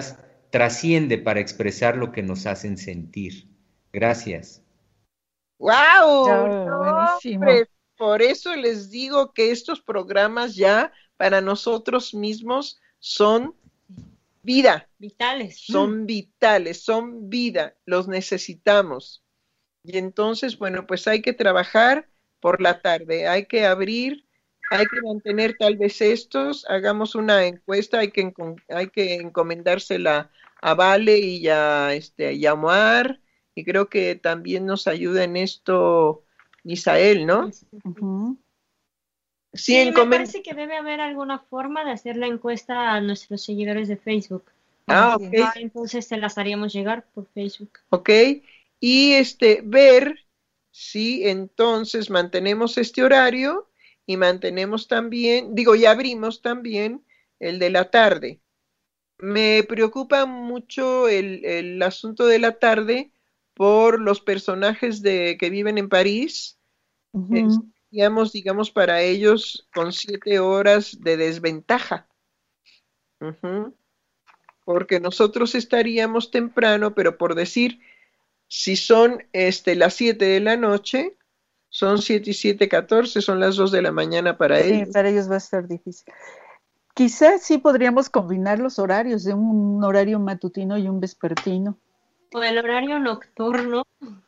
trasciende para expresar lo que nos hacen sentir. Gracias. ¡Wow! Ya, No, buenísimo. hombre, por eso les digo que estos programas ya para nosotros mismos son vida, Vitales. son vitales, son vida, los necesitamos. Y entonces, bueno, pues hay que trabajar por la tarde, hay que abrir, hay que mantener tal vez estos, hagamos una encuesta, hay que encomendársela a Vale y a Omar, y creo que también nos ayuda en esto Misael, ¿no? Ujú. Sí, Sí, me parece que debe haber alguna forma de hacer la encuesta a nuestros seguidores de Facebook. Ah, Así ok. es. Entonces se las haríamos llegar por Facebook. Ok, y ver si entonces mantenemos este horario y mantenemos también, digo, y abrimos también el de la tarde. Me preocupa mucho el asunto de la tarde por los personajes que viven en París. Ujú. Digamos, para ellos con 7 horas de desventaja. Ujú. Porque nosotros estaríamos temprano, pero por decir, si son las 7 de la noche, son 7 y 7, 14, son las 2 de la mañana para Sí, ellos. para ellos va a estar difícil. Quizás sí podríamos combinar los horarios de un horario matutino y un vespertino. O el horario nocturno,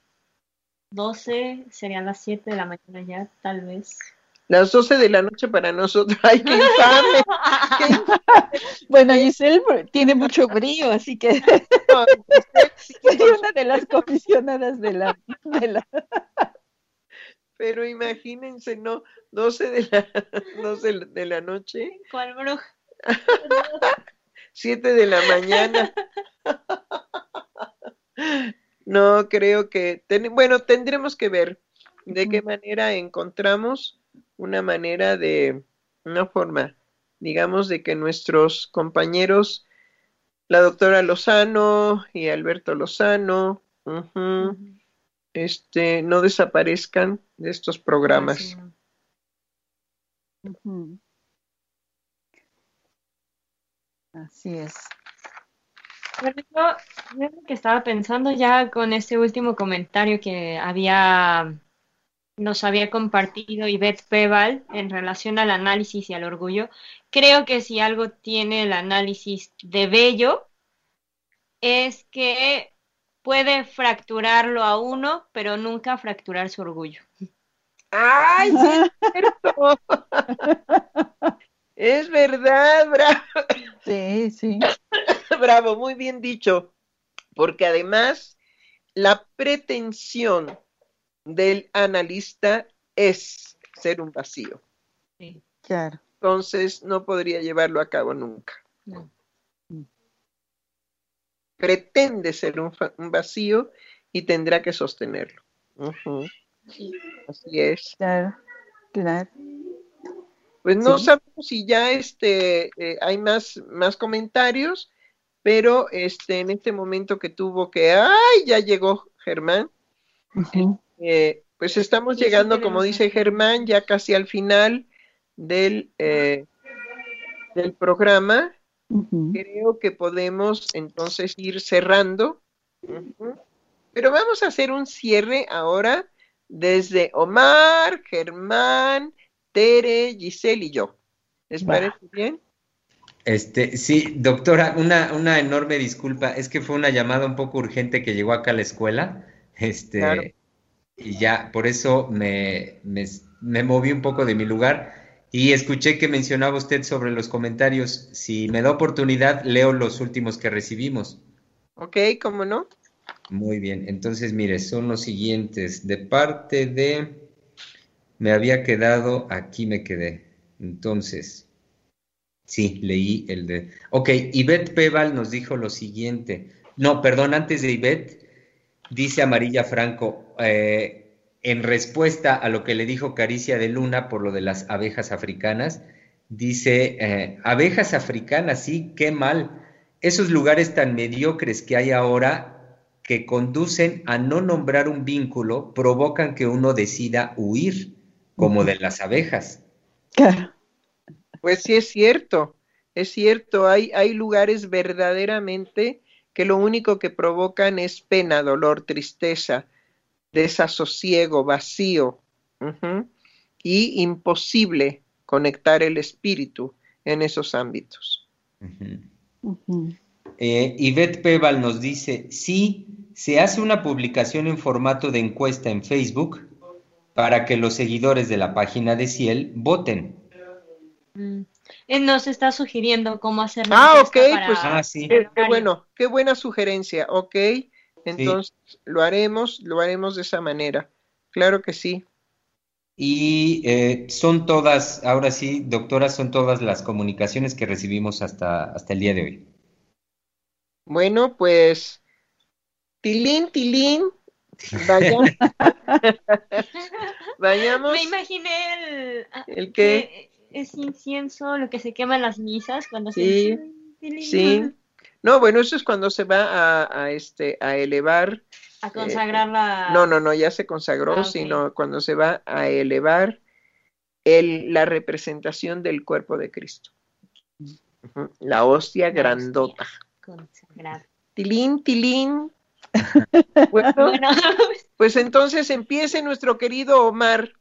12, serían las 7 de la mañana ya, tal vez. Las 12 de la noche para nosotros. ¡Ay, qué infame! ¡Qué infame! Bueno, Giselle tiene mucho brío, así que Sí, sería una de las comisionadas de la... pero imagínense, ¿no? 12 de la noche, ¿Cuál bruja? 7 de la mañana. No, creo que, bueno, tendremos que ver de qué manera encontramos una forma, digamos, de que nuestros compañeros, la doctora Lozano y Alberto Lozano, no desaparezcan de estos programas. Ujú. Así es. Bueno, yo lo que estaba pensando ya con este último comentario que nos había compartido Ivette Peval en relación al análisis y al orgullo, creo que si algo tiene el análisis de Bello es que puede fracturarlo a uno, pero nunca fracturar su orgullo. ¡Ay, sí es cierto! Es verdad, bravo. Sí, sí. Bravo, muy bien dicho. Porque además, la pretensión del analista es ser un vacío. Sí. Claro. Entonces, no podría llevarlo a cabo nunca. No. Pretende ser un vacío y tendrá que sostenerlo. Sí. Así es. Claro, claro. Pues no Sí. sabemos si ya hay más comentarios, pero en este momento que tuvo que, ¡ay! Ya llegó Germán. Ujú. Pues estamos Sí, llegando, sí como tenemos dice aquí. Germán, ya casi al final del programa. Ujú. Creo que podemos entonces ir cerrando. Pero vamos a hacer un cierre ahora desde Omar, Germán, Tere, Giselle y yo. ¿Les Va. parece bien? Sí, doctora, una enorme disculpa, es que fue una llamada un poco urgente que llegó acá a la escuela, Claro. y ya, por eso me moví un poco de mi lugar y escuché que mencionaba usted sobre los comentarios. Si me da oportunidad, leo los últimos que recibimos. Ok, ¿cómo no? Muy bien, entonces mire, son los siguientes. De parte de... Me había quedado, aquí me quedé. Entonces... Sí, leí el de... Ok, Ivette Peval nos dijo lo siguiente. No, perdón, antes de Ivette, dice Amarilla Franco, en respuesta a lo que le dijo Caricia de Luna por lo de las abejas africanas, dice, abejas africanas, sí, qué mal. Esos lugares tan mediocres que hay ahora que conducen a no nombrar un vínculo provocan que uno decida huir, como de las abejas. Claro. Pues sí es cierto, hay lugares verdaderamente que lo único que provocan es pena, dolor, tristeza, desasosiego, vacío, y imposible conectar el espíritu en esos ámbitos. Ivette Peval nos dice, sí, se hace una publicación en formato de encuesta en Facebook para que los seguidores de la página de Ciel voten. Él nos está sugiriendo cómo hacer ok, para... pues sí. Qué buena sugerencia, ok, entonces sí. lo haremos de esa manera, claro que sí. Y son todas, ahora sí, doctora, son todas las comunicaciones que recibimos hasta el día de hoy. Bueno, pues, tilín, vayamos. Me imaginé ¿El qué? Es incienso, lo que se quema en las misas cuando sí, sí. No, bueno, eso es cuando se va a elevar. A consagrar la... No, ya se consagró, okay. Sino cuando se va a elevar la representación del cuerpo de Cristo. La hostia grandota. Consagrar. Tilín. Bueno, pues entonces empiece nuestro querido Omar.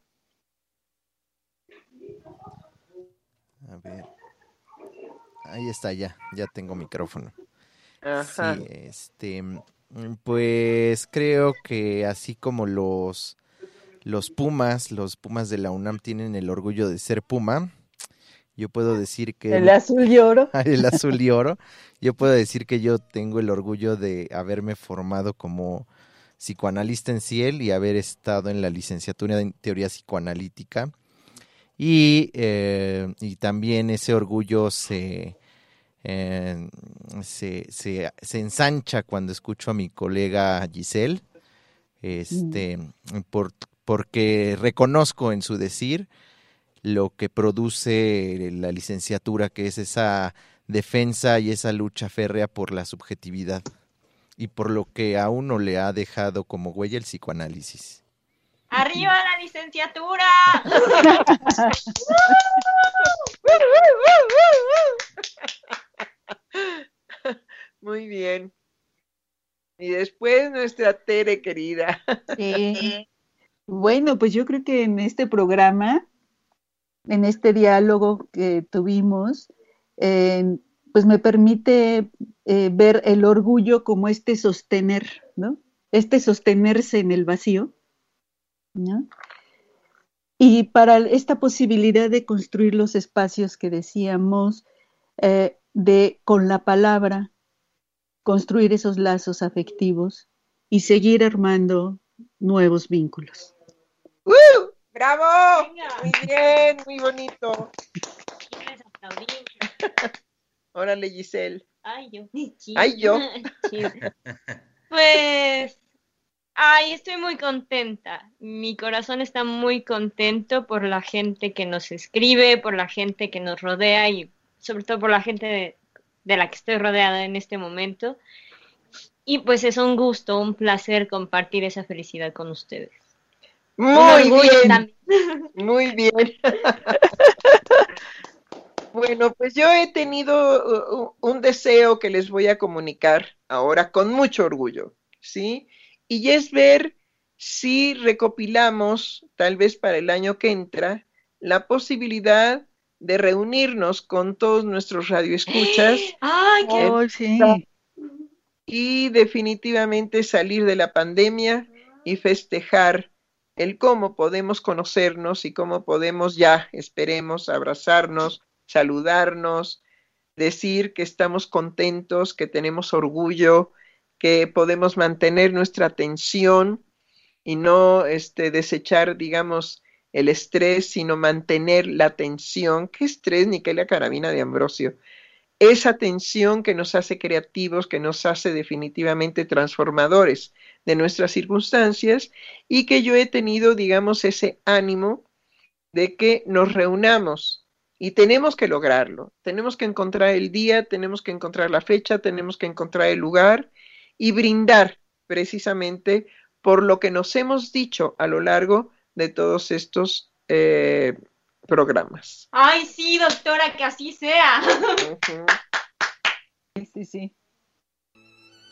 A ver. Ahí está, ya tengo micrófono. Ajá. Sí, pues creo que así como los Pumas de la UNAM tienen el orgullo de ser Puma, yo puedo decir que... El azul y oro. El azul y oro. Yo puedo decir que yo tengo el orgullo de haberme formado como psicoanalista en Ciel y haber estado en la licenciatura en teoría psicoanalítica. Y también ese orgullo se ensancha cuando escucho a mi colega Giselle, porque reconozco en su decir lo que produce la licenciatura, que es esa defensa y esa lucha férrea por la subjetividad y por lo que a uno le ha dejado como huella el psicoanálisis. ¡Arriba la licenciatura! Muy bien. Y después nuestra Tere querida. Sí. Bueno, pues yo creo que en este programa, en este diálogo que tuvimos, pues me permite ver el orgullo como sostener, ¿no? Sostenerse en el vacío, ¿no? Y para esta posibilidad de construir los espacios que decíamos, con la palabra, construir esos lazos afectivos y seguir armando nuevos vínculos. ¡Bravo! Venga. Muy bien, muy bonito. Órale, Giselle. Ay, yo. Pues, estoy muy contenta. Mi corazón está muy contento por la gente que nos escribe, por la gente que nos rodea y sobre todo por la gente de la que estoy rodeada en este momento. Y pues es un gusto, un placer compartir esa felicidad con ustedes. Muy bien. Muy bien. Bueno, pues yo he tenido un deseo que les voy a comunicar ahora con mucho orgullo, ¿sí? Y es ver si recopilamos, tal vez para el año que entra, la posibilidad de reunirnos con todos nuestros radioescuchas. ¡Ay, qué sí! Y definitivamente salir de la pandemia y festejar el cómo podemos conocernos y cómo podemos esperemos, abrazarnos, saludarnos, decir que estamos contentos, que tenemos orgullo, que podemos mantener nuestra atención y no desechar, digamos, el estrés, sino mantener la atención. ¿Qué estrés, ni qué la carabina de Ambrosio? Esa atención que nos hace creativos, que nos hace definitivamente transformadores de nuestras circunstancias y que yo he tenido, digamos, ese ánimo de que nos reunamos y tenemos que lograrlo. Tenemos que encontrar el día, tenemos que encontrar la fecha, tenemos que encontrar el lugar y brindar precisamente por lo que nos hemos dicho a lo largo de todos estos programas. ¡Ay, sí, doctora, que así sea! Sí.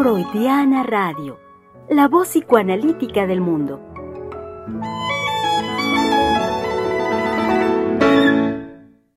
Freudiana Radio, la voz psicoanalítica del mundo.